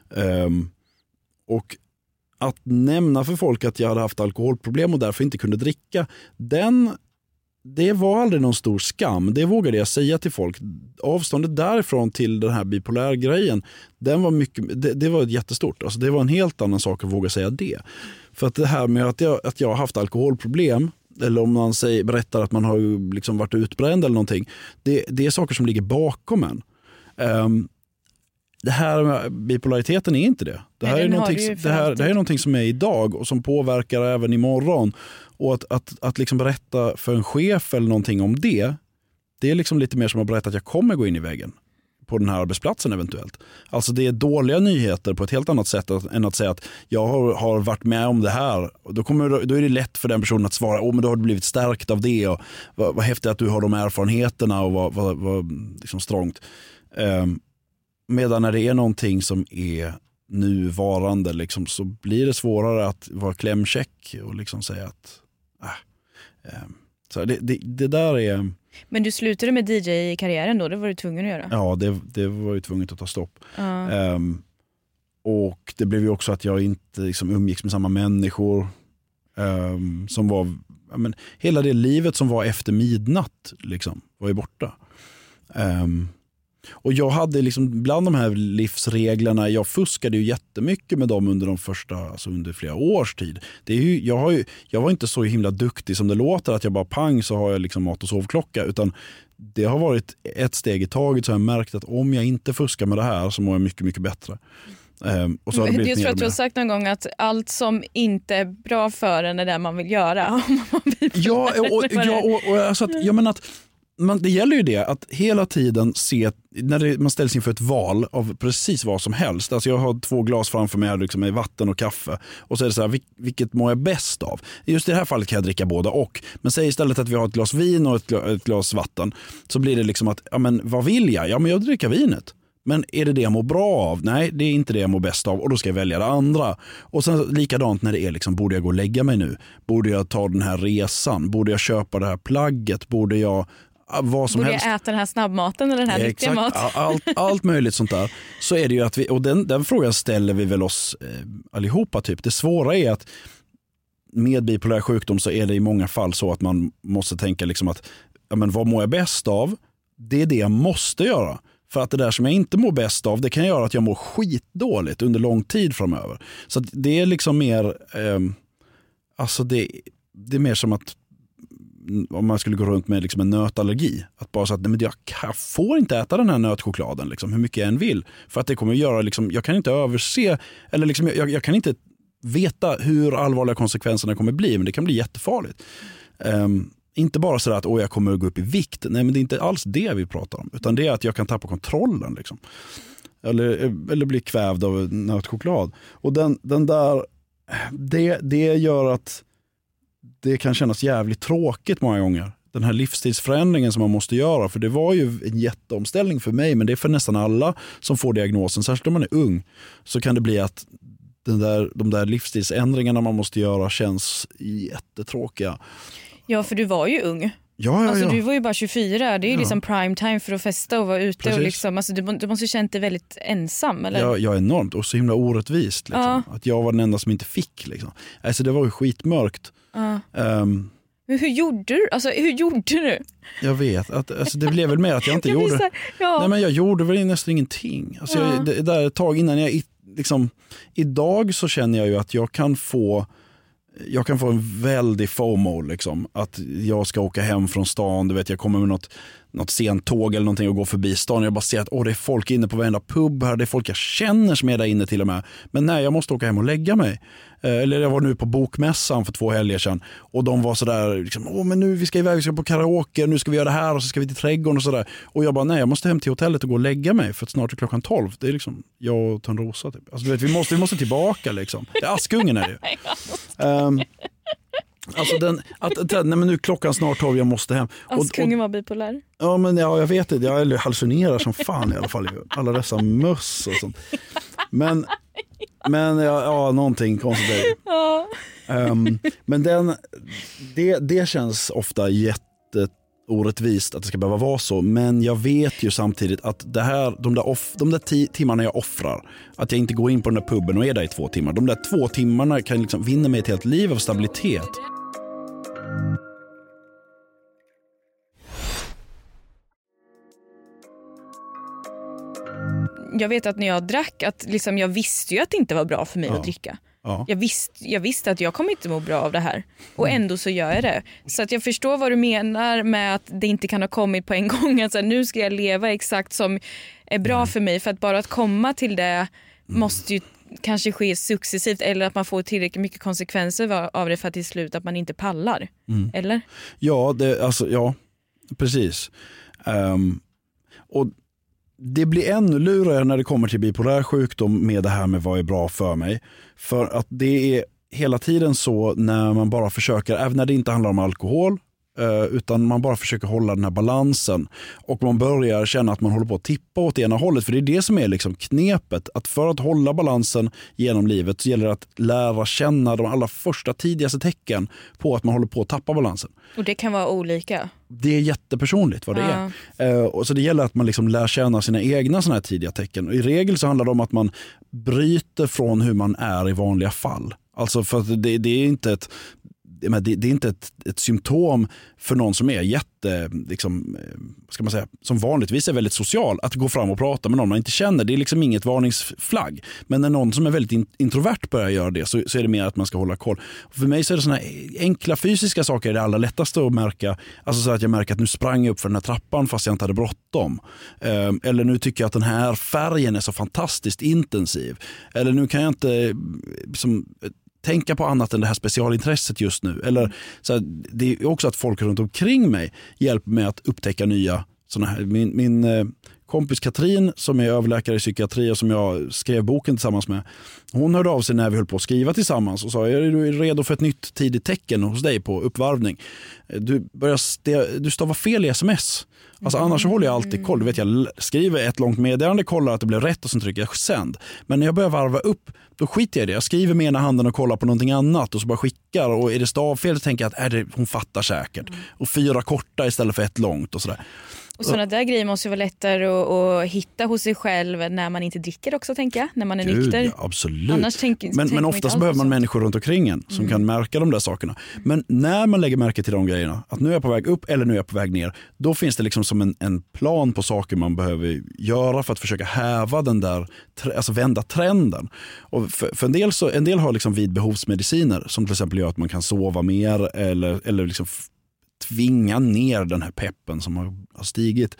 Um, och att nämna för folk att jag hade haft alkoholproblem och därför inte kunde dricka, den, det var aldrig någon stor skam. Det vågade jag säga till folk. Avståndet därifrån till den här bipolär grejen, den var mycket, det, det var jättestort. Alltså det var en helt annan sak att våga säga det. För att det här med att jag, att jag har haft alkoholproblem, eller om man säger, berättar att man har liksom varit utbränd eller någonting, det, det är saker som ligger bakom en. Um, det här med bipolariteten är inte det. Det här, Nej, är någonting, det, här, det här är någonting som är idag och som påverkar även imorgon. Och att, att, att liksom berätta för en chef eller någonting om det, det är liksom lite mer som att berätta att jag kommer gå in i väggen på den här arbetsplatsen eventuellt. Alltså det är dåliga nyheter på ett helt annat sätt än att säga att jag har, har varit med om det här. Då, kommer, då är det lätt för den personen att svara, åh men då har du blivit stärkt av det och vad, vad häftigt att du har de erfarenheterna och vad, vad, vad liksom strångt. Um, medan när det är någonting som är nuvarande liksom, så blir det svårare att vara klämkäck och liksom säga att äh, äh. Så det, det, det där är... Men du slutade med D J-karriären då? Det var du tvungen att göra? Ja, det, det var ju tvunget att ta stopp. Uh. Um, och det blev ju också att jag inte liksom umgicks med samma människor um, som var... Ja, men, hela det livet som var efter midnatt liksom, var ju borta. Um, och jag hade liksom bland de här livsreglerna, jag fuskade ju jättemycket med dem under de första, alltså under flera års tid. Det är ju, jag, har ju, jag var inte så himla duktig som det låter att jag bara pang så har jag liksom mat och sovklocka, utan det har varit ett steg i taget, så jag har märkt att om jag inte fuskar med det här så mår jag mycket, mycket bättre. Um, och så har det blivit jag tror att du har sagt någon gång att allt som inte är bra för en är det man vill göra. ja, och, och, ja, och, och alltså att, jag menar att man, det gäller ju det att hela tiden se, när det, man ställs inför ett val av precis vad som helst. Alltså jag har två glas framför mig liksom, med vatten och kaffe. Och så är det så här, vil, vilket mår jag bäst av? Just i det här fallet kan jag dricka båda och. Men säg istället att vi har ett glas vin och ett glas, ett glas vatten. Så blir det liksom att, ja men vad vill jag? Ja men jag dricker vinet. Men är det det jag mår bra av? Nej, det är inte det jag mår bäst av och då ska jag välja det andra. Och sen likadant när det är liksom, borde jag gå och lägga mig nu? Borde jag ta den här resan? Borde jag köpa det här plagget? Borde jag vad som Borde helst. jag äta den här snabbmaten eller den här riktiga maten? Allt, allt möjligt sånt där. Så är det ju att vi, och den, den frågan ställer vi väl oss eh, allihopa typ. Det svåra är att med bipolär sjukdom så är det i många fall så att man måste tänka liksom att ja, men vad mår jag bäst av? Det är det jag måste göra. För att det där som jag inte mår bäst av, det kan göra att jag mår skitdåligt under lång tid framöver. Så att det är liksom mer eh, alltså det, det är mer som att om man skulle gå runt med liksom en nötallergi, att bara så att nej, men jag, jag får inte äta den här nötchokladen liksom, hur mycket jag än vill, för att det kommer att göra liksom, jag kan inte överse eller liksom, jag, jag kan inte veta hur allvarliga konsekvenserna kommer bli, men det kan bli jättefarligt. Um, inte bara så att åh, jag kommer att gå upp i vikt, nej men det är inte alls det vi pratar om, utan det är att jag kan tappa kontrollen liksom. eller, eller bli kvävd av nötchoklad, och den, den där det, det gör att det kan kännas jävligt tråkigt många gånger. Den här livsstilsförändringen som man måste göra. För det var ju en jätteomställning för mig. Men det är för nästan alla som får diagnosen. Särskilt om man är ung. Så kan det bli att den där, de där livsstilsändringarna man måste göra känns jättetråkiga. Ja, för du var ju ung. Ja, ja, alltså, ja. Du var ju bara tjugofyra. Det är ju ja. liksom prime time för att festa och vara ute. Och liksom, alltså, du, du måste känt dig väldigt ensam. Eller? Ja, ja, enormt. Och så himla orättvist. Liksom. Ja. Att jag var den enda som inte fick. Liksom. Alltså, det var ju skitmörkt. Ja. Um, hur, hur gjorde du? Alltså, hur gjorde du? Jag vet. Att, alltså, det blev väl mer att jag inte jag gjorde... Visar, ja. Nej, men jag gjorde väl nästan ingenting. Alltså, ja. jag, det, där ett tag innan jag... Liksom, idag så känner jag ju att jag kan få... Jag kan få en väldig FOMO liksom, att jag ska åka hem från stan, du vet, jag kommer med något, något sent tåg eller någonting och går förbi stan, jag bara ser att åh, det är folk inne på varenda pub här, det är folk jag känner som är där inne till och med, men nej, jag måste åka hem och lägga mig. Eller jag var nu på bokmässan för två helger sedan och de var sådär liksom, åh men nu vi ska iväg, vi ska på karaoke, nu ska vi göra det här och så ska vi till trädgården och sådär, och jag bara nej, jag måste hem till hotellet och gå och lägga mig för att snart är klockan tolv, det är liksom jag och Törnrosa typ. Alltså du vet, vi måste, vi måste tillbaka liksom, det är Askungen är det. um, Alltså den, att, att, nej men nu klockan snart tolv, jag måste hem. Askungen var bipolär. Ja men ja, jag vet det, jag hallucinerar som fan i alla fall, alla dessa möss och sånt. Men Men ja, ja någonting konstigt. Ja. Um, men den, det, det känns ofta jätteorättvist att det ska behöva vara så. Men jag vet ju samtidigt att det här, de där, off, de där tio timmarna jag offrar, att jag inte går in på den där puben och är där i två timmar. De där två timmarna kan liksom vinna mig ett helt liv av stabilitet. Jag vet att när jag drack, att liksom jag visste ju att det inte var bra för mig ja. att dricka. Ja. Jag, visst, jag visste att jag kommer inte må bra av det här. Och ändå så gör jag det. Så att jag förstår vad du menar med att det inte kan ha kommit på en gång. Alltså, nu ska jag leva exakt som är bra mm. för mig. För att bara att komma till det mm. måste ju kanske ske successivt. Eller att man får tillräckligt mycket konsekvenser av det för att till slut att man inte pallar. Mm. Eller? Ja, det, alltså, ja precis. Um, och det blir ännu lurigare när det kommer till bipolär sjukdom med det här med vad är bra för mig. För att det är hela tiden så när man bara försöker, även när det inte handlar om alkohol eh, utan man bara försöker hålla den här balansen och man börjar känna att man håller på att tippa åt ena hållet, för det är det som är liksom knepet, att för att hålla balansen genom livet så gäller det att lära känna de allra första tidigaste tecken på att man håller på att tappa balansen. Och det kan vara olika. Det är jättepersonligt vad det ja. är. Eh, och så det gäller att man liksom lär känna sina egna såna här tidiga tecken. Och i regel så handlar det om att man bryter från hur man är i vanliga fall. Alltså för att det, det är inte ett det, det är inte ett, ett symptom för någon som är jätte, liksom, ska man säga, som vanligtvis är väldigt social, att gå fram och prata med någon man inte känner. Det är liksom inget varningsflagg. Men när någon som är väldigt introvert börjar göra det så, så är det mer att man ska hålla koll. Och för mig så är det såna enkla fysiska saker det allra lättaste att märka. Alltså så att jag märker att nu sprang jag upp för den här trappan fast jag inte hade bråttom. Eller nu tycker jag att den här färgen är så fantastiskt intensiv. Eller nu kan jag inte liksom tänka på annat än det här specialintresset just nu. Eller så här, det är också att folk runt omkring mig hjälper mig att upptäcka nya såna här. Min, min eh, kompis Katrin som är överläkare i psykiatri och som jag skrev boken tillsammans med, hon hörde av sig när vi höll på att skriva tillsammans och sa, är du redo för ett nytt tidigt tecken hos dig på uppvarvning? Du, börjar st- du stavar fel i sms. Alltså annars så håller jag alltid koll. Du vet, jag skriver ett långt meddelande, kollar att det blev rätt och sen trycker jag sänd. Men när jag börjar varva upp, då skiter jag i det. Jag skriver med ena handen och kollar på någonting annat och så bara skickar. Och är det stavfel så tänker jag att är det, hon fattar säkert. Mm. Och fyra korta istället för ett långt och sådär. Och sådana där grejer måste ju vara lättare att, att hitta hos sig själv när man inte dricker också, tänker jag. När man är Gud, nykter. Ja, absolut. Annars tänk, men tänk men oftast behöver man människor runt omkring en som mm. kan märka de där sakerna. Men när man lägger märke till de grejerna, att nu är jag på väg upp eller nu är jag på väg ner, då finns det liksom som en, en plan på saker man behöver göra för att försöka häva den där, alltså vända trenden. Och för, för en del så, en del har liksom vid behovsmediciner som till exempel gör att man kan sova mer eller, eller liksom tvinga ner den här peppen som har, har stigit.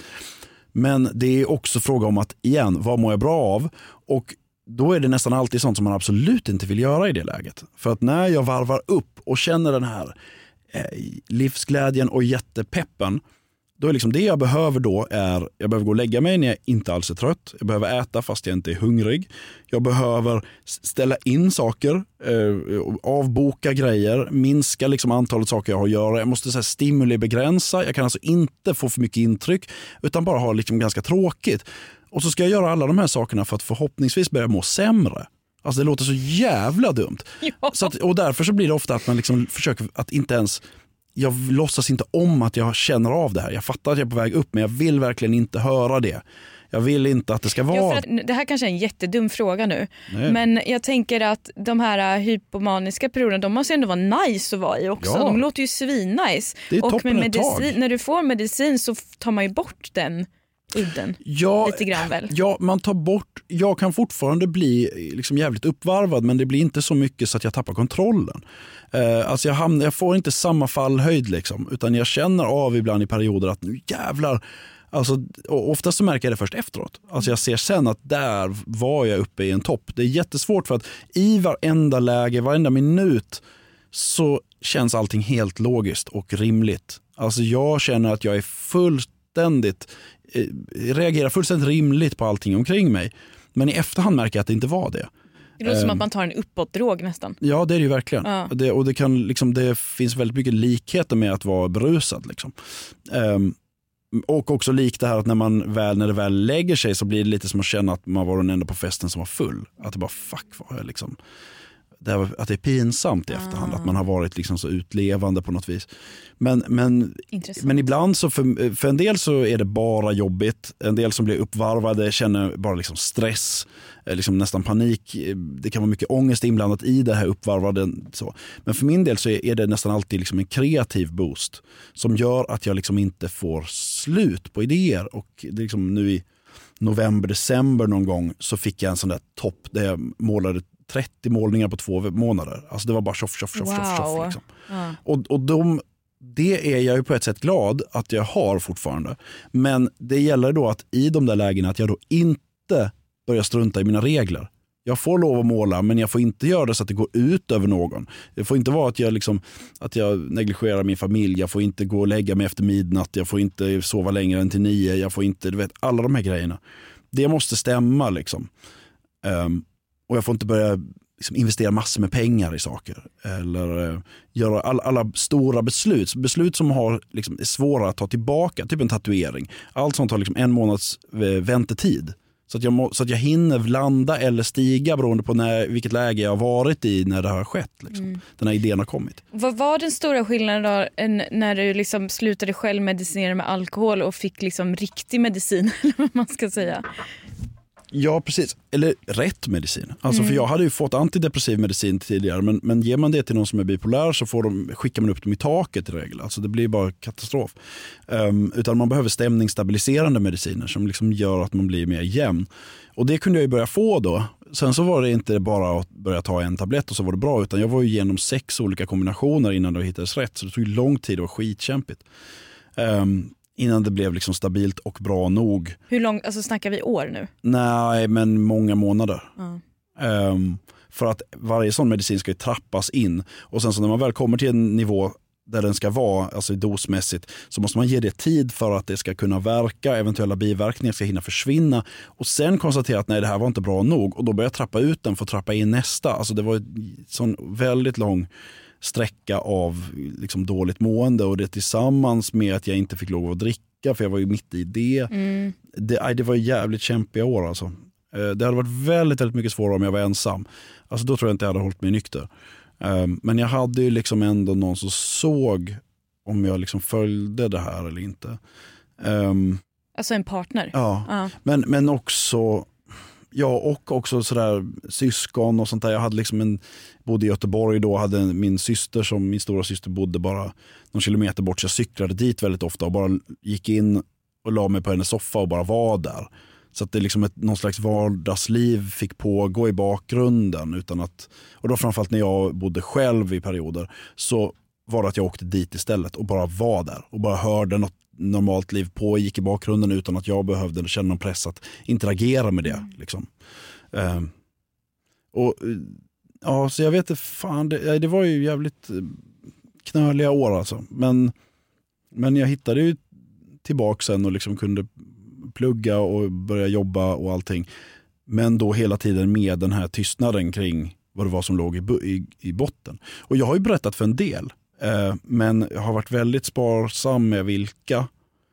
Men det är också fråga om att, igen, vad mår jag bra av? Och då är det nästan alltid sånt som man absolut inte vill göra i det läget. För att när jag varvar upp och känner den här eh, livsglädjen och jättepeppen, då är liksom det jag behöver då är, jag behöver gå och lägga mig när jag inte alls är trött. Jag behöver äta fast jag inte är hungrig. Jag behöver ställa in saker, eh, avboka grejer, minska liksom antalet saker jag har att göra. Jag måste så här, stimuli begränsa. Jag kan alltså inte få för mycket intryck utan bara ha liksom ganska tråkigt. Och så ska jag göra alla de här sakerna för att förhoppningsvis börja må sämre. Alltså det låter så jävla dumt. Ja. Så att, och därför så blir det ofta att man liksom försöker att inte ens, jag låtsas inte om att jag känner av det här. Jag fattar att jag är på väg upp men jag vill verkligen inte höra det. Jag vill inte att det ska vara... Ja, för att, det här kanske är en jättedum fråga nu. Nej. Men jag tänker att de här hypomaniska perioderna, de måste ändå vara nice att vara i också. Ja. De låter ju svinnice. Det är och med toppen ett tag. medicin, när du får medicin så tar man ju bort den udden. Ja, lite grann väl. Ja, man tar bort... Jag kan fortfarande bli liksom jävligt uppvarvad men det blir inte så mycket så att jag tappar kontrollen. Uh, alltså jag, hamnar, jag får inte samma fallhöjd liksom, utan jag känner av ibland i perioder att nu jävlar. Alltså, och ofta så märker jag det först efteråt. Alltså jag ser sen att där var jag uppe i en topp. Det är jättesvårt för att i varenda läge, varenda minut så känns allting helt logiskt och rimligt. Alltså jag känner att jag är fullständigt, eh, reagerar fullständigt rimligt på allting omkring mig. Men i efterhand märker jag att det inte var det. Det låter um, som att man tar en uppåtdrog nästan. Ja, det är det ju verkligen. Ja. Det, och det, kan, liksom, det finns väldigt mycket likheter med att vara berusad. Liksom. Um, och också likt det här att när, man väl, när det väl lägger sig så blir det lite som att känna att man var den enda på festen som var full. Att det bara, fuck var jag liksom... Det är, att det är pinsamt i efterhand, ah. att man har varit liksom så utlevande på något vis. Men, men, men ibland så för, för en del så är det bara jobbigt. En del som blir uppvarvade känner bara liksom stress, liksom nästan panik. Det kan vara mycket ångest inblandat i det här uppvarvade. Så. Men för min del så är det nästan alltid liksom en kreativ boost som gör att jag liksom inte får slut på idéer. Och det är liksom nu i november, december någon gång så fick jag en sån där topp där jag målade trettio målningar på två månader. Alltså det var bara tjoff, tjoff, tjoff, wow. tjoff, tjoff liksom. Mm. Och, och de, det är jag ju på ett sätt glad att jag har fortfarande. Men det gäller då att i de där lägena att jag då inte börjar strunta i mina regler. Jag får lov att måla men jag får inte göra det så att det går ut över någon. Det får inte vara att jag, liksom, att jag negligerar min familj. Jag får inte gå och lägga mig efter midnatt. Jag får inte sova längre än till nio. Jag får inte, du vet, alla de här grejerna. Det måste stämma liksom. Um, Och jag får inte börja liksom investera massor med pengar i saker. Eller eh, göra all, alla stora beslut. Beslut som har, liksom, är svåra att ta tillbaka. Typ en tatuering. Allt sånt har liksom en månads eh, väntetid. Så att, jag må, så att jag hinner landa eller stiga beroende på när, vilket läge jag har varit i när det har skett. Liksom. Mm. Den här idén har kommit. Vad var den stora skillnaden då när du liksom slutade själv medicinera med alkohol och fick liksom riktig medicin? Eller vad man ska säga. Ja, precis. Eller rätt medicin. Alltså, mm. För jag hade ju fått antidepressiv medicin tidigare. Men, men ger man det till någon som är bipolär så får de, skickar man upp dem i taket i regel. Alltså det blir bara katastrof. Um, utan man behöver stämningsstabiliserande mediciner som liksom gör att man blir mer jämn. Och det kunde jag ju börja få då. Sen så var det inte bara att börja ta en tablett och så var det bra. Utan jag var ju igenom sex olika kombinationer innan det hittades rätt. Så det tog lång tid och var skitkämpigt. Um, Innan det blev liksom stabilt och bra nog. Hur långt, alltså snackar vi år nu? Nej, men många månader. Mm. Um, för att varje sån medicin ska ju trappas in. Och sen så när man väl kommer till en nivå där den ska vara, alltså dosmässigt, så måste man ge det tid för att det ska kunna verka, eventuella biverkningar ska hinna försvinna. Och sen konstatera att nej, det här var inte bra nog. Och då börjar jag trappa ut den för att trappa in nästa. Alltså det var en sån väldigt lång sträcka av liksom dåligt mående, och det tillsammans med att jag inte fick lov att dricka för jag var ju mitt i det. Mm. Det, det var jävligt kämpiga år alltså. Det hade varit väldigt, väldigt mycket svårare om jag var ensam. Alltså då tror jag inte jag hade hållit mig nykter. Men jag hade ju liksom ändå någon som såg om jag liksom följde det här eller inte. Alltså en partner? Ja, uh-huh. men, men också... Ja, och också sådär syskon och sånt där. Jag hade liksom en, bodde i Göteborg då, hade min syster som min stora syster bodde bara någon kilometer bort. Så jag cyklade dit väldigt ofta och bara gick in och la mig på hennes soffa och bara var där. Så att det liksom ett, någon slags vardagsliv fick pågå i bakgrunden utan att, och då framförallt när jag bodde själv i perioder så var det att jag åkte dit istället och bara var där och bara hörde något normalt liv pågick i bakgrunden utan att jag behövde känna någon press att interagera med det. Mm. Liksom. Uh, och ja, så jag vet inte, fan, det, det var ju jävligt knöliga år alltså. Men, men jag hittade ju tillbaka sen och liksom kunde plugga och börja jobba och allting. Men då hela tiden med den här tystnaden kring vad det var som låg i, i, i botten. Och jag har ju berättat för en del. Uh, men jag har varit väldigt sparsam med vilka.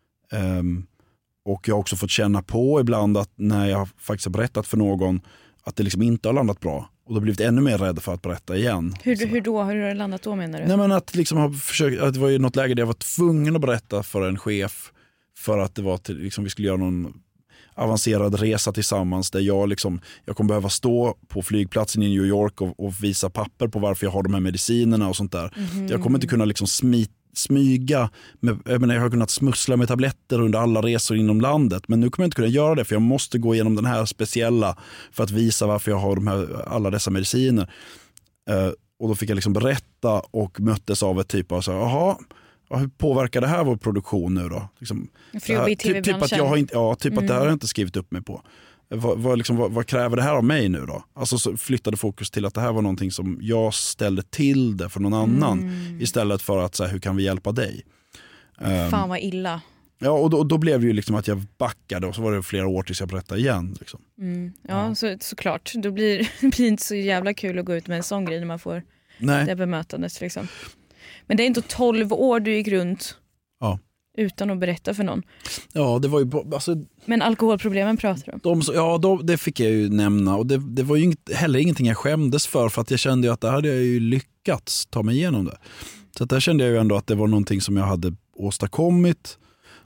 Um, och jag har också fått känna på ibland att när jag faktiskt har berättat för någon att det liksom inte har landat bra. Och då har jag blivit ännu mer rädd för att berätta igen. Hur, hur då? Hur har det landat då menar du? Nej, men att, liksom ha försökt, att det var ju något läge där jag var tvungen att berätta för en chef. För att det var till, liksom, vi skulle göra någon avancerad resa tillsammans där jag liksom, jag kommer behöva stå på flygplatsen i New York och, och visa papper på varför jag har de här medicinerna och sånt där. Mm-hmm. Jag kommer inte kunna liksom smita smyga med, jag, menar, jag har kunnat smussla med tabletter under alla resor inom landet, men nu kommer jag inte kunna göra det för jag måste gå igenom den här speciella för att visa varför jag har de här, alla dessa mediciner. Uh, och då fick jag liksom berätta och möttes av ett typ av så här, jaha, hur påverkar det här vår produktion nu då? Liksom, här, typ, typ att jag har inte, ja, typ mm. att det här har jag inte skrivit upp mig på. Vad, vad, liksom, vad, vad kräver det här av mig nu då? Alltså så flyttade fokus till att det här var någonting som jag ställde till det för någon annan mm. istället för att så här, hur kan vi hjälpa dig? Fan um, vad illa. Ja, och då, då blev det ju liksom att jag backade och så var det flera år tills jag berättade igen. Liksom. Mm. Ja, ja. Så, såklart. Då blir det inte så jävla kul att gå ut med en sån grej när man får Nej. det bemötandet. Liksom. Men det är inte tolv år du gick runt ja. utan att berätta för någon. Ja, det var ju... Alltså, men alkoholproblemen pratar du om? De, ja, då, det fick jag ju nämna. Och det, det var ju inget, heller ingenting jag skämdes för. För att jag kände ju att det hade jag ju lyckats ta mig igenom det. Så att där kände jag ju ändå att det var någonting som jag hade åstadkommit.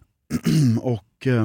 och... Eh,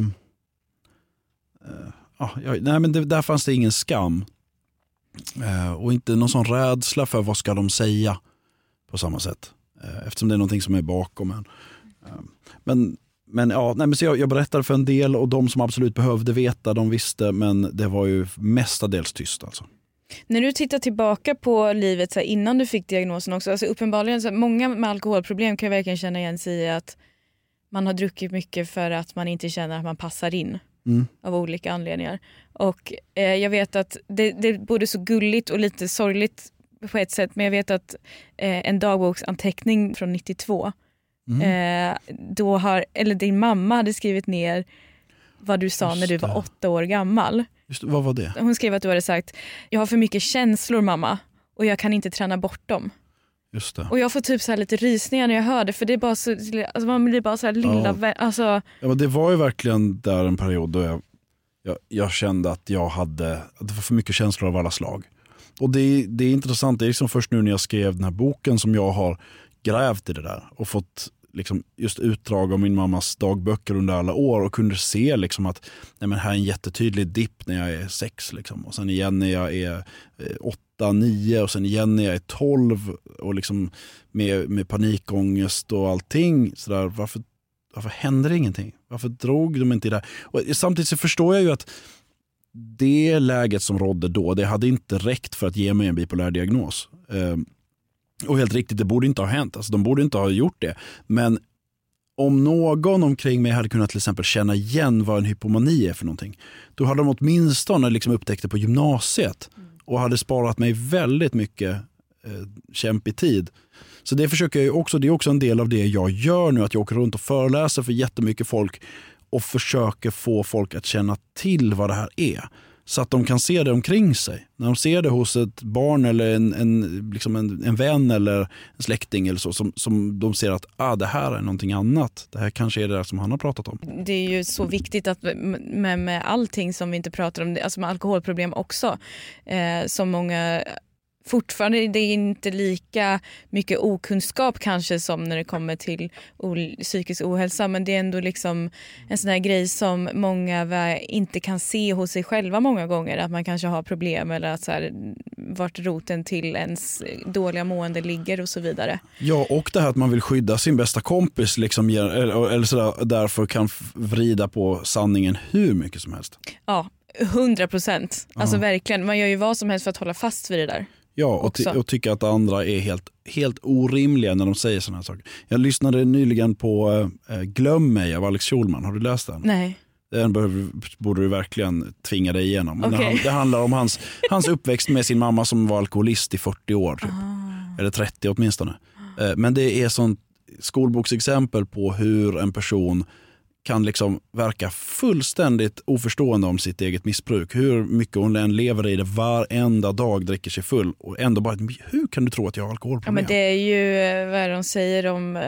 eh, ja, nej, men det, där fanns det ingen skam. Eh, och inte någon sån rädsla för vad ska de säga på samma sätt. Eh, eftersom det är någonting som är bakom en. Eh, men... Men ja, nej, men så jag, jag berättade för en del och de som absolut behövde veta, de visste, men det var ju mestadels tyst alltså. När du tittar tillbaka på livet så här, innan du fick diagnosen också, alltså uppenbarligen så här, många med alkoholproblem kan jag verkligen känna igen sig i att man har druckit mycket för att man inte känner att man passar in mm. av olika anledningar. Och eh, jag vet att det, det är både så gulligt och lite sorgligt på ett sätt, men jag vet att eh, en dagboksanteckning från nittiotvå Mm. Eh, då har, eller din mamma hade skrivit ner vad du sa Just när du var det. åtta år gammal. Just, vad var det? Hon skrev att du hade sagt: jag har för mycket känslor mamma. och jag kan inte träna bort dem. Just det. Och jag får typ så här lite rysningar när jag hör det, för det är bara så, alltså man blir bara så här lilla, ja. alltså. Ja, men det var ju verkligen där en period då jag, jag, jag kände att jag hade, att det var för mycket känslor av alla slag. Och det, det är intressant, det är liksom först nu när jag skrev den här boken som jag har grävt i det där och fått liksom just utdrag av min mammas dagböcker under alla år och kunde se liksom att nej men här är en jättetydlig dipp när jag är sex liksom. Och sen igen när jag är åtta, nio och sen igen när jag är tolv och liksom med, med panikångest och allting sådär. Varför, varför händer det ingenting? Varför drog de inte i det här? Och samtidigt så förstår jag ju att det läget som rådde då, det hade inte räckt för att ge mig en bipolär diagnos. Och helt riktigt, det borde inte ha hänt. Alltså, de borde inte ha gjort det. Men om någon omkring mig hade kunnat till exempel känna igen vad en hypomani är för någonting, då hade de åtminstone liksom upptäckt det på gymnasiet och hade sparat mig väldigt mycket eh, kämpig tid. Så det försöker jag också, det är också en del av det jag gör nu, att jag åker runt och föreläser för jättemycket folk och försöker få folk att känna till vad det här är. Så att de kan se det omkring sig. När de ser det hos ett barn eller en, en, liksom en, en vän eller en släkting eller så, som, som de ser att ah, det här är någonting annat. Det här kanske är det där som han har pratat om. Det är ju så viktigt att med, med allting som vi inte pratar om, alltså med alkoholproblem också, eh, som många fortfarande, det är inte lika mycket okunskap kanske som när det kommer till o- psykisk ohälsa, men det är ändå liksom en sån här grej som många inte kan se hos sig själva många gånger, att man kanske har problem eller att så här, vart roten till ens dåliga mående ligger och så vidare. Ja, och det här att man vill skydda sin bästa kompis liksom, eller, eller sådär, därför kan vrida på sanningen hur mycket som helst. Ja, hundra procent. Alltså verkligen, man gör ju vad som helst för att hålla fast vid det där. Ja, och, ty- och tycka att andra är helt, helt orimliga när de säger sådana här saker. Jag lyssnade nyligen på äh, Glöm mig av Alex Schulman. Har du läst den? Nej. Den behöver, borde du verkligen tvinga dig igenom. Okay. Det, det handlar om hans, hans uppväxt med sin mamma som var alkoholist i fyrtio år. Typ. Ah. Eller trettio åtminstone. Äh, men det är sånt skolboksexempel på hur en person kan liksom verka fullständigt oförstående om sitt eget missbruk. Hur mycket hon än lever i det, varenda dag dricker sig full och ändå bara, hur kan du tro att jag har alkoholproblem? Ja, men det är ju vad de säger om,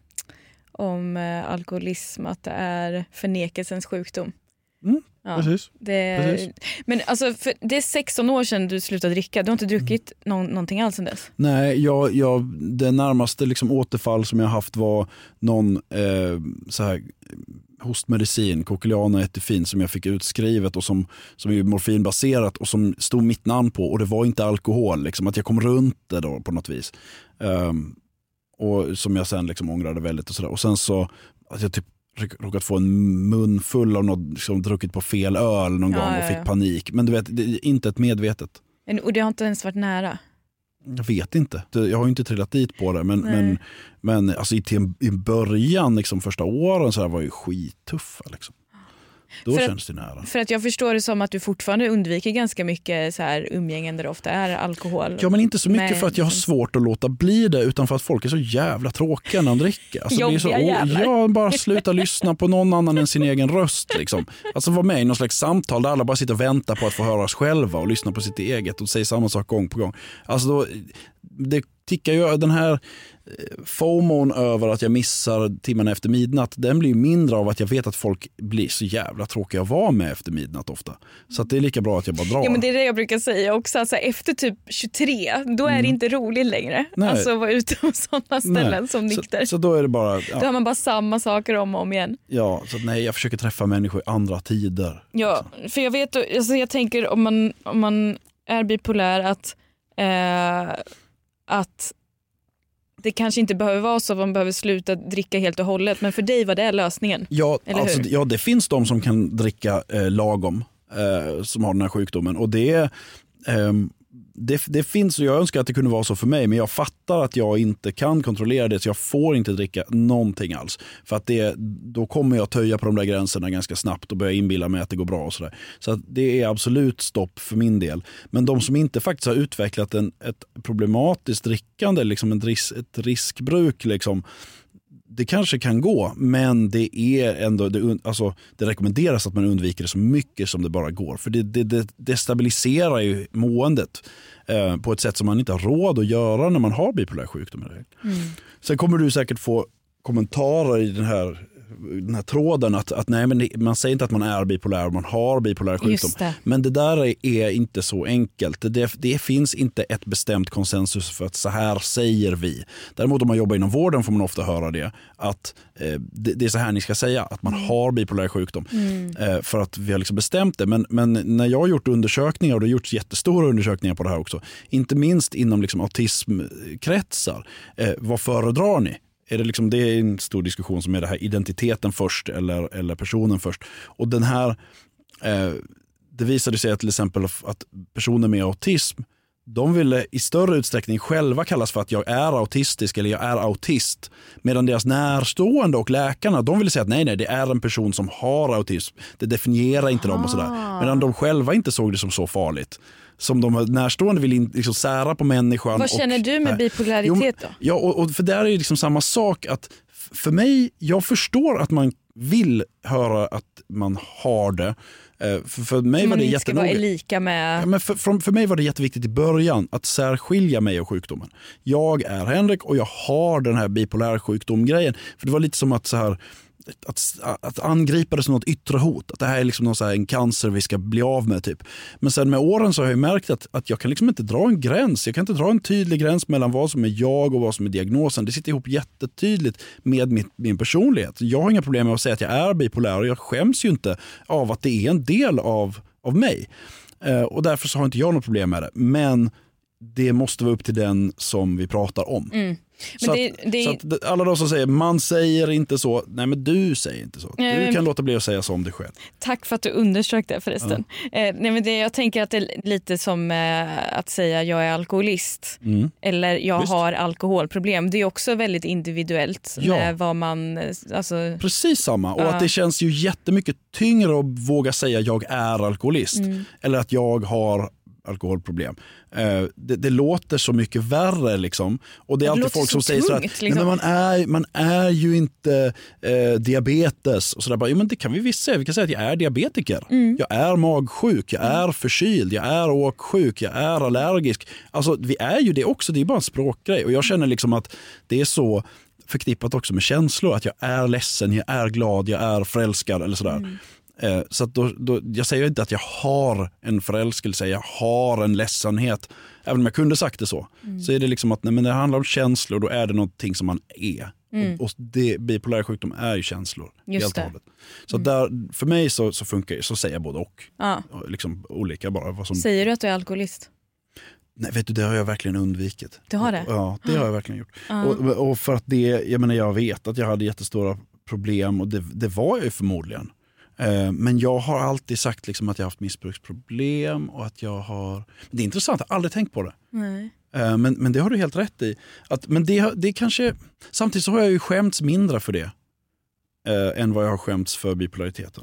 om alkoholism, att det är förnekelsens sjukdom. Mm, ja, precis. Det, precis. Men alltså, för det är sexton år sedan du slutade dricka. Du har inte druckit mm. någon, någonting alls sedan dess? Nej, jag, jag, det närmaste liksom återfall som jag haft var någon eh, så här hostmedicin, Cochleana Etifin, som jag fick utskrivet och som, som är morfinbaserat och som stod mitt namn på, och det var inte alkohol, liksom, att jag kom runt det då på något vis. Um, och som jag sen liksom ångrade väldigt och sådär. Och sen så att jag typ råkat få en mun full av något, liksom, druckit på fel öl någon ja, gång och fick ja, ja. panik. Men du vet, det är inte ett medvetet. Och det har inte ens varit nära? Jag vet inte. Jag har ju inte trillat dit på det. Men, men, men alltså i, till, i början, liksom första åren, så här var ju skittuffa. Liksom. Då för känns att, det nära. För att jag förstår det som att du fortfarande undviker ganska mycket så här umgängen där det ofta är alkohol. Ja, men inte så mycket med, för att jag har svårt att låta bli det, utan för att folk är så jävla tråkiga när de dricker. Alltså, Jobbiga det är så, jävlar. Ja, bara sluta lyssna på någon annan än sin egen röst. Liksom. Alltså vara med i någon slags samtal där alla bara sitter och väntar på att få höra oss själva och lyssna på sitt eget och säga samma sak gång på gång. Alltså då, det tickar ju, den här FOMOn över att jag missar timmarna efter midnatt, den blir mindre av att jag vet att folk blir så jävla tråkiga att vara med efter midnatt ofta. Så att det är lika bra att jag bara drar. Ja, men det är det jag brukar säga också. Alltså, efter typ tjugotre, då är mm. det inte roligt längre. Nej. Alltså vara ute på sådana ställen nej. som nykter. Så, så då är det bara... Ja. Då har man bara samma saker om och om igen. Ja, så att, nej, jag försöker träffa människor i andra tider. Ja, alltså. för jag vet, alltså, jag tänker om man, om man är bipolär att eh, att det kanske inte behöver vara så att man behöver sluta dricka helt och hållet, men för dig var det lösningen. Ja, alltså, ja, det finns de som kan dricka eh, lagom eh, som har den här sjukdomen, och det, eh, det, det finns, och jag önskar att det kunde vara så för mig, men jag fattar att jag inte kan kontrollera det, så jag får inte dricka någonting alls. För att det, då kommer jag töja på de där gränserna ganska snabbt och börja inbilla mig att det går bra och sådär. Så att det är absolut stopp för min del. Men de som inte faktiskt har utvecklat en, ett problematiskt drickande, liksom en ris, ett riskbruk, liksom, det kanske kan gå, men det är ändå det, alltså, det rekommenderas att man undviker det så mycket som det bara går. För det, det, det destabiliserar ju måendet eh, på ett sätt som man inte har råd att göra när man har bipolär sjukdom. Mm. Sen kommer du säkert få kommentarer i den här den här tråden att, att nej, men man säger inte att man är bipolär, man har bipolär sjukdom. Det. Men det där är, är inte så enkelt. Det, det finns inte ett bestämt konsensus för att så här säger vi. Däremot om man jobbar inom vården får man ofta höra det att eh, det, det är så här ni ska säga, att man mm. har bipolär sjukdom. Mm. Eh, för att vi har liksom bestämt det. Men, men när jag har gjort undersökningar, och det har gjorts jättestora undersökningar på det här också, inte minst inom liksom autismkretsar, eh, vad föredrar ni? Är det, liksom, det är en stor diskussion som är det här identiteten först eller, eller personen först. Och den här, eh, det visade sig att till exempel att personer med autism, de ville i större utsträckning själva kallas för att jag är autistisk eller jag är autist. Medan deras närstående och läkarna, de ville säga att nej, nej, det är en person som har autism. Det definierar inte dem och sådär. Medan de själva inte såg det som så farligt. Som de närstående vill in, liksom sära på människan. Vad känner och, du med bipolaritet då? Ja, och, och för där är det liksom samma sak att för mig, jag förstår att man vill höra att man har det. För, för mig man var det inte ska vara lika med... Ja, men för, för, för mig var det jätteviktigt i början att särskilja mig och sjukdomen. Jag är Henrik och jag har den här bipolär sjukdom-grejen. För det var lite som att så här... Att, att angripa det som något yttre hot. Att det här är liksom någon så här, en cancer vi ska bli av med typ. Men sen med åren så har jag märkt att, att jag kan liksom inte dra en gräns. Jag kan inte dra en tydlig gräns mellan vad som är jag och vad som är diagnosen. Det sitter ihop jättetydligt med min, min personlighet. Jag har inga problem med att säga att jag är bipolär och jag skäms ju inte av att det är en del av, av mig. Eh, och därför så har inte jag något problem med det. Men det måste vara upp till den som vi pratar om. Mm. Men så, det, att, det... så att alla de som säger man säger inte så, nej men du säger inte så. Nej, du kan men... låta bli att säga så om dig själv. Tack för att du underströk det förresten. Ja. Eh, nej, men det, jag tänker att det är lite som eh, att säga jag är alkoholist mm. eller jag Just. har alkoholproblem. Det är också väldigt individuellt. Ja. Med vad man, alltså... Precis samma. Och ja. att det känns ju jättemycket tyngre att våga säga jag är alkoholist mm. eller att jag har alkoholproblem. Eh, det, det låter så mycket värre liksom. Och det är det alltid folk som säger så att liksom. men man, är, man är ju inte eh, diabetes och sådär. Bara, ja, men det kan vi visst säga. Vi kan säga att jag är diabetiker. Mm. Jag är magsjuk, jag är förkyld, jag är åksjuk, jag är allergisk. Alltså vi är ju det också. Det är bara en språkgrej. Och jag känner liksom att det är så förknippat också med känslor. Att jag är ledsen, jag är glad, jag är förälskad eller sådär. Mm. Så att då, då, jag säger inte att jag har en förälskelse, jag har en ledsenhet. Även om jag kunde sagt det så. Mm. Så är det liksom att nej, men det handlar om känslor, då är det någonting som man är. Mm. Och, och det, bipolär sjukdom är ju känslor. Just det. Så mm. där, för mig så, så funkar det, så säger jag både och. Ja. Liksom olika bara. Vad som... Säger du att du är alkoholist? Nej, vet du, det har jag verkligen undvikit. Du har det? Ja, det har jag verkligen gjort. Uh. Och, och för att det, jag menar jag vet att jag hade jättestora problem och det, det var jag ju förmodligen. Men jag har alltid sagt liksom att jag har haft missbruksproblem och att jag har... Det är intressant, jag har aldrig tänkt på det. Nej. Men, men det har du helt rätt i. Att, men det, det kanske... Samtidigt så har jag ju skämts mindre för det eh, än vad jag har skämts för bipolariteten.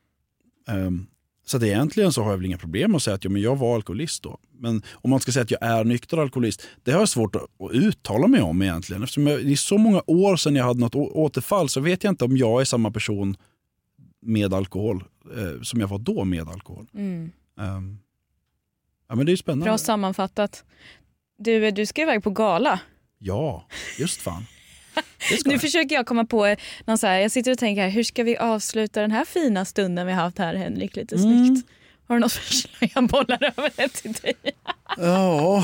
Um, så att egentligen så har jag väl inga problem att säga att ja, men jag var alkoholist då. Men om man ska säga att jag är nykter alkoholist, det har jag svårt att, att uttala mig om egentligen. Eftersom jag, det är så många år sedan jag hade något återfall så vet jag inte om jag är samma person med alkohol eh, som jag var då med alkohol. Mm. Um, ja, men det är spännande. Bra sammanfattat. Du, du ska iväg på gala. Ja, just fan. Nu jag. försöker jag komma på någon så här, jag sitter och tänker här, hur ska vi avsluta den här fina stunden vi har haft här, Henrik, lite mm. snyggt. Har du något förslag? Jag bollar över det till dig. Ja.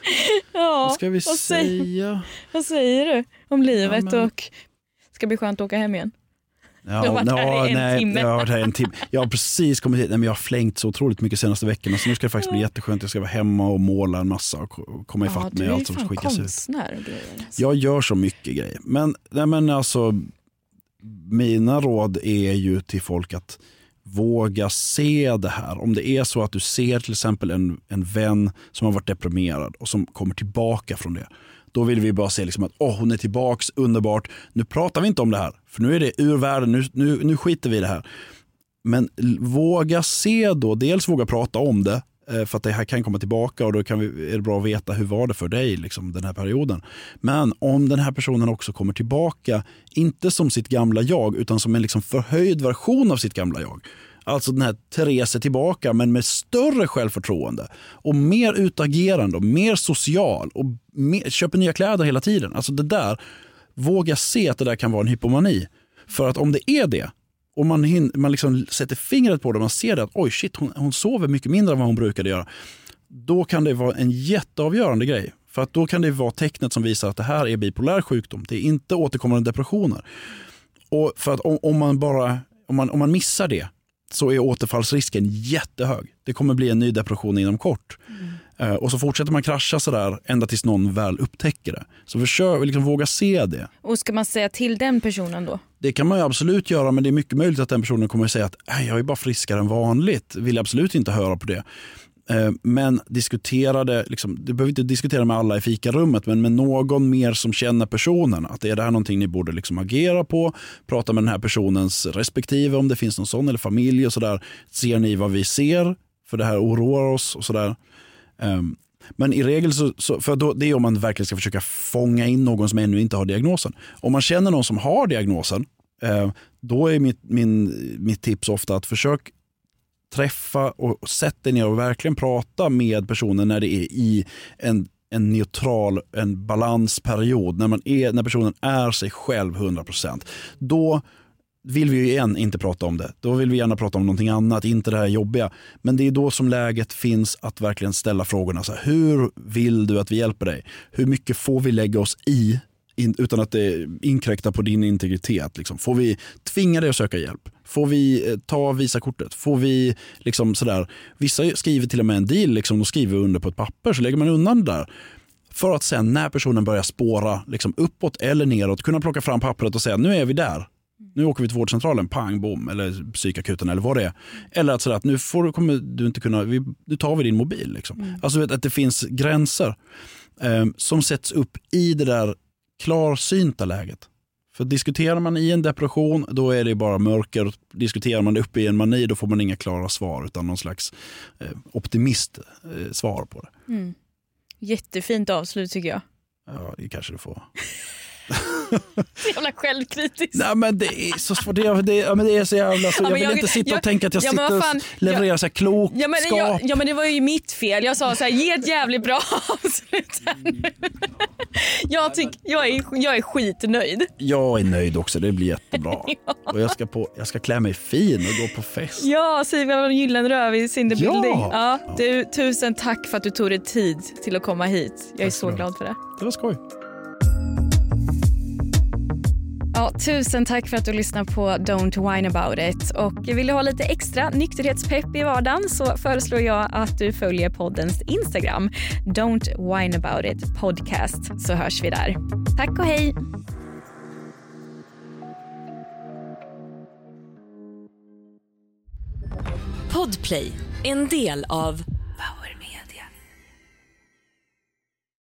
Ja. Vad ska vi vad säga? Säger, vad säger du om livet ja, men... och ska bli skönt att åka hem igen? Ja, jag har varit här ja, i en nej, timme. Jag har varit här en timme. Jag har precis kommit hit. Nej, men jag har flängt så otroligt mycket senaste veckorna. Så nu ska det faktiskt bli jätteskönt. Jag ska vara hemma och måla en massa och komma ifatt ja, med allt som skickas ut. Alltså. Jag gör så mycket grejer. Men, nej, men alltså, mina råd är ju till folk att våga se det här. Om det är så att du ser till exempel en, en vän som har varit deprimerad och som kommer tillbaka från det. Då vill vi bara se liksom att åh, hon är tillbaks, underbart. Nu pratar vi inte om det här. För nu är det ur världen, nu, nu, nu skiter vi i det här. Men våga se då, dels våga prata om det. För att det här kan komma tillbaka och då kan vi, är det bra att veta hur var det för dig liksom, den här perioden. Men om den här personen också kommer tillbaka, inte som sitt gamla jag utan som en liksom förhöjd version av sitt gamla jag. Alltså den här Therese tillbaka men med större självförtroende och mer utagerande och mer social och mer, köper nya kläder hela tiden. Alltså det där, våga se att det där kan vara en hypomani. För att om det är det och man, hin- man liksom sätter fingret på det och man ser det att oj shit, hon, hon sover mycket mindre än vad hon brukade göra. Då kan det vara en jätteavgörande grej. För att då kan det vara tecknet som visar att det här är bipolär sjukdom. Det är inte återkommande depressioner. Och för att om, om man bara om man, om man missar det så är återfallsrisken jättehög. Det kommer bli en ny depression inom kort. Mm. Uh, och så fortsätter man krascha sådär ända tills någon väl upptäcker det. Så försök liksom våga se det. Och ska man säga till den personen då? Det kan man ju absolut göra, men det är mycket möjligt att den personen kommer att säga att jag är bara friskare än vanligt. Vill absolut inte höra på det. Uh, men diskutera det, liksom, du behöver inte diskutera med alla i fikarummet, men med någon mer som känner personen. Att är det här någonting ni borde liksom agera på? Prata med den här personens respektive, om det finns någon sån, eller familj och sådär. Ser ni vad vi ser? För det här oroar oss och sådär. Um, men i regel så, så för då, det är om man verkligen ska försöka fånga in någon som ännu inte har diagnosen. Om man känner någon som har diagnosen, uh, då är mitt, min, mitt tips ofta att försök träffa och sätta dig ner och verkligen prata med personen när det är i en, en neutral, en balansperiod, när, man är, när personen är sig själv hundra procent. Då vill vi ju igen inte prata om det. Då vill vi gärna prata om någonting annat, inte det här jobbiga. Men det är då som läget finns att verkligen ställa frågorna. Så här, hur vill du att vi hjälper dig? Hur mycket får vi lägga oss i in, utan att det inkräktar på din integritet? Liksom? Får vi tvinga dig att söka hjälp? Får vi eh, ta visakortet? Får vi liksom sådär? Vissa skriver till och med en deal, liksom, och skriver under på ett papper, så lägger man undan det där. För att sen när personen börjar spåra liksom, uppåt eller neråt kunna plocka fram pappret och säga nu är vi där. Nu åker vi till vårdcentralen, pang, bom, eller psykakuten eller vad det är. Eller att säga att nu får, kommer du inte kunna, vi, nu tar vi din mobil. Liksom. Mm. Alltså vet, att det finns gränser eh, som sätts upp i det där klarsynta läget. För diskuterar man i en depression, då är det bara mörker. Diskuterar man det uppe i en mani, då får man inga klara svar utan någon slags eh, optimist eh, svar på det. Mm. Jättefint avslut tycker jag. Ja, det kanske du får. Så jävla självkritiskt. Nej, men det är så svårt. Det, det, ja, men det är så jävla så. Ja, jag vill jag, inte sitta jag, och tänka att jag ja, sitter fan, och levererar jag, så här klokskap. Ja men, jag, ja men det var ju mitt fel. Jag sa så här, ge ett jävligt bra avslut. jag, tyck, jag, är, jag är skitnöjd. Jag är nöjd också, det blir jättebra. ja. Och jag ska, på, jag ska klä mig fin och gå på fest. Ja, Siv var en Gyllenröv i Cinder Building. Ja. Ja, du, tusen tack för att du tog dig tid till att komma hit. Jag är så glad för det. Det var skoj. Ja, tusen tack för att du lyssnar på Don't Whine About It. Och vill du ha lite extra nykterhetspepp i vardagen så föreslår jag att du följer poddens Instagram. Don't Whine About It podcast, så hörs vi där. Tack och hej! Podplay, en del av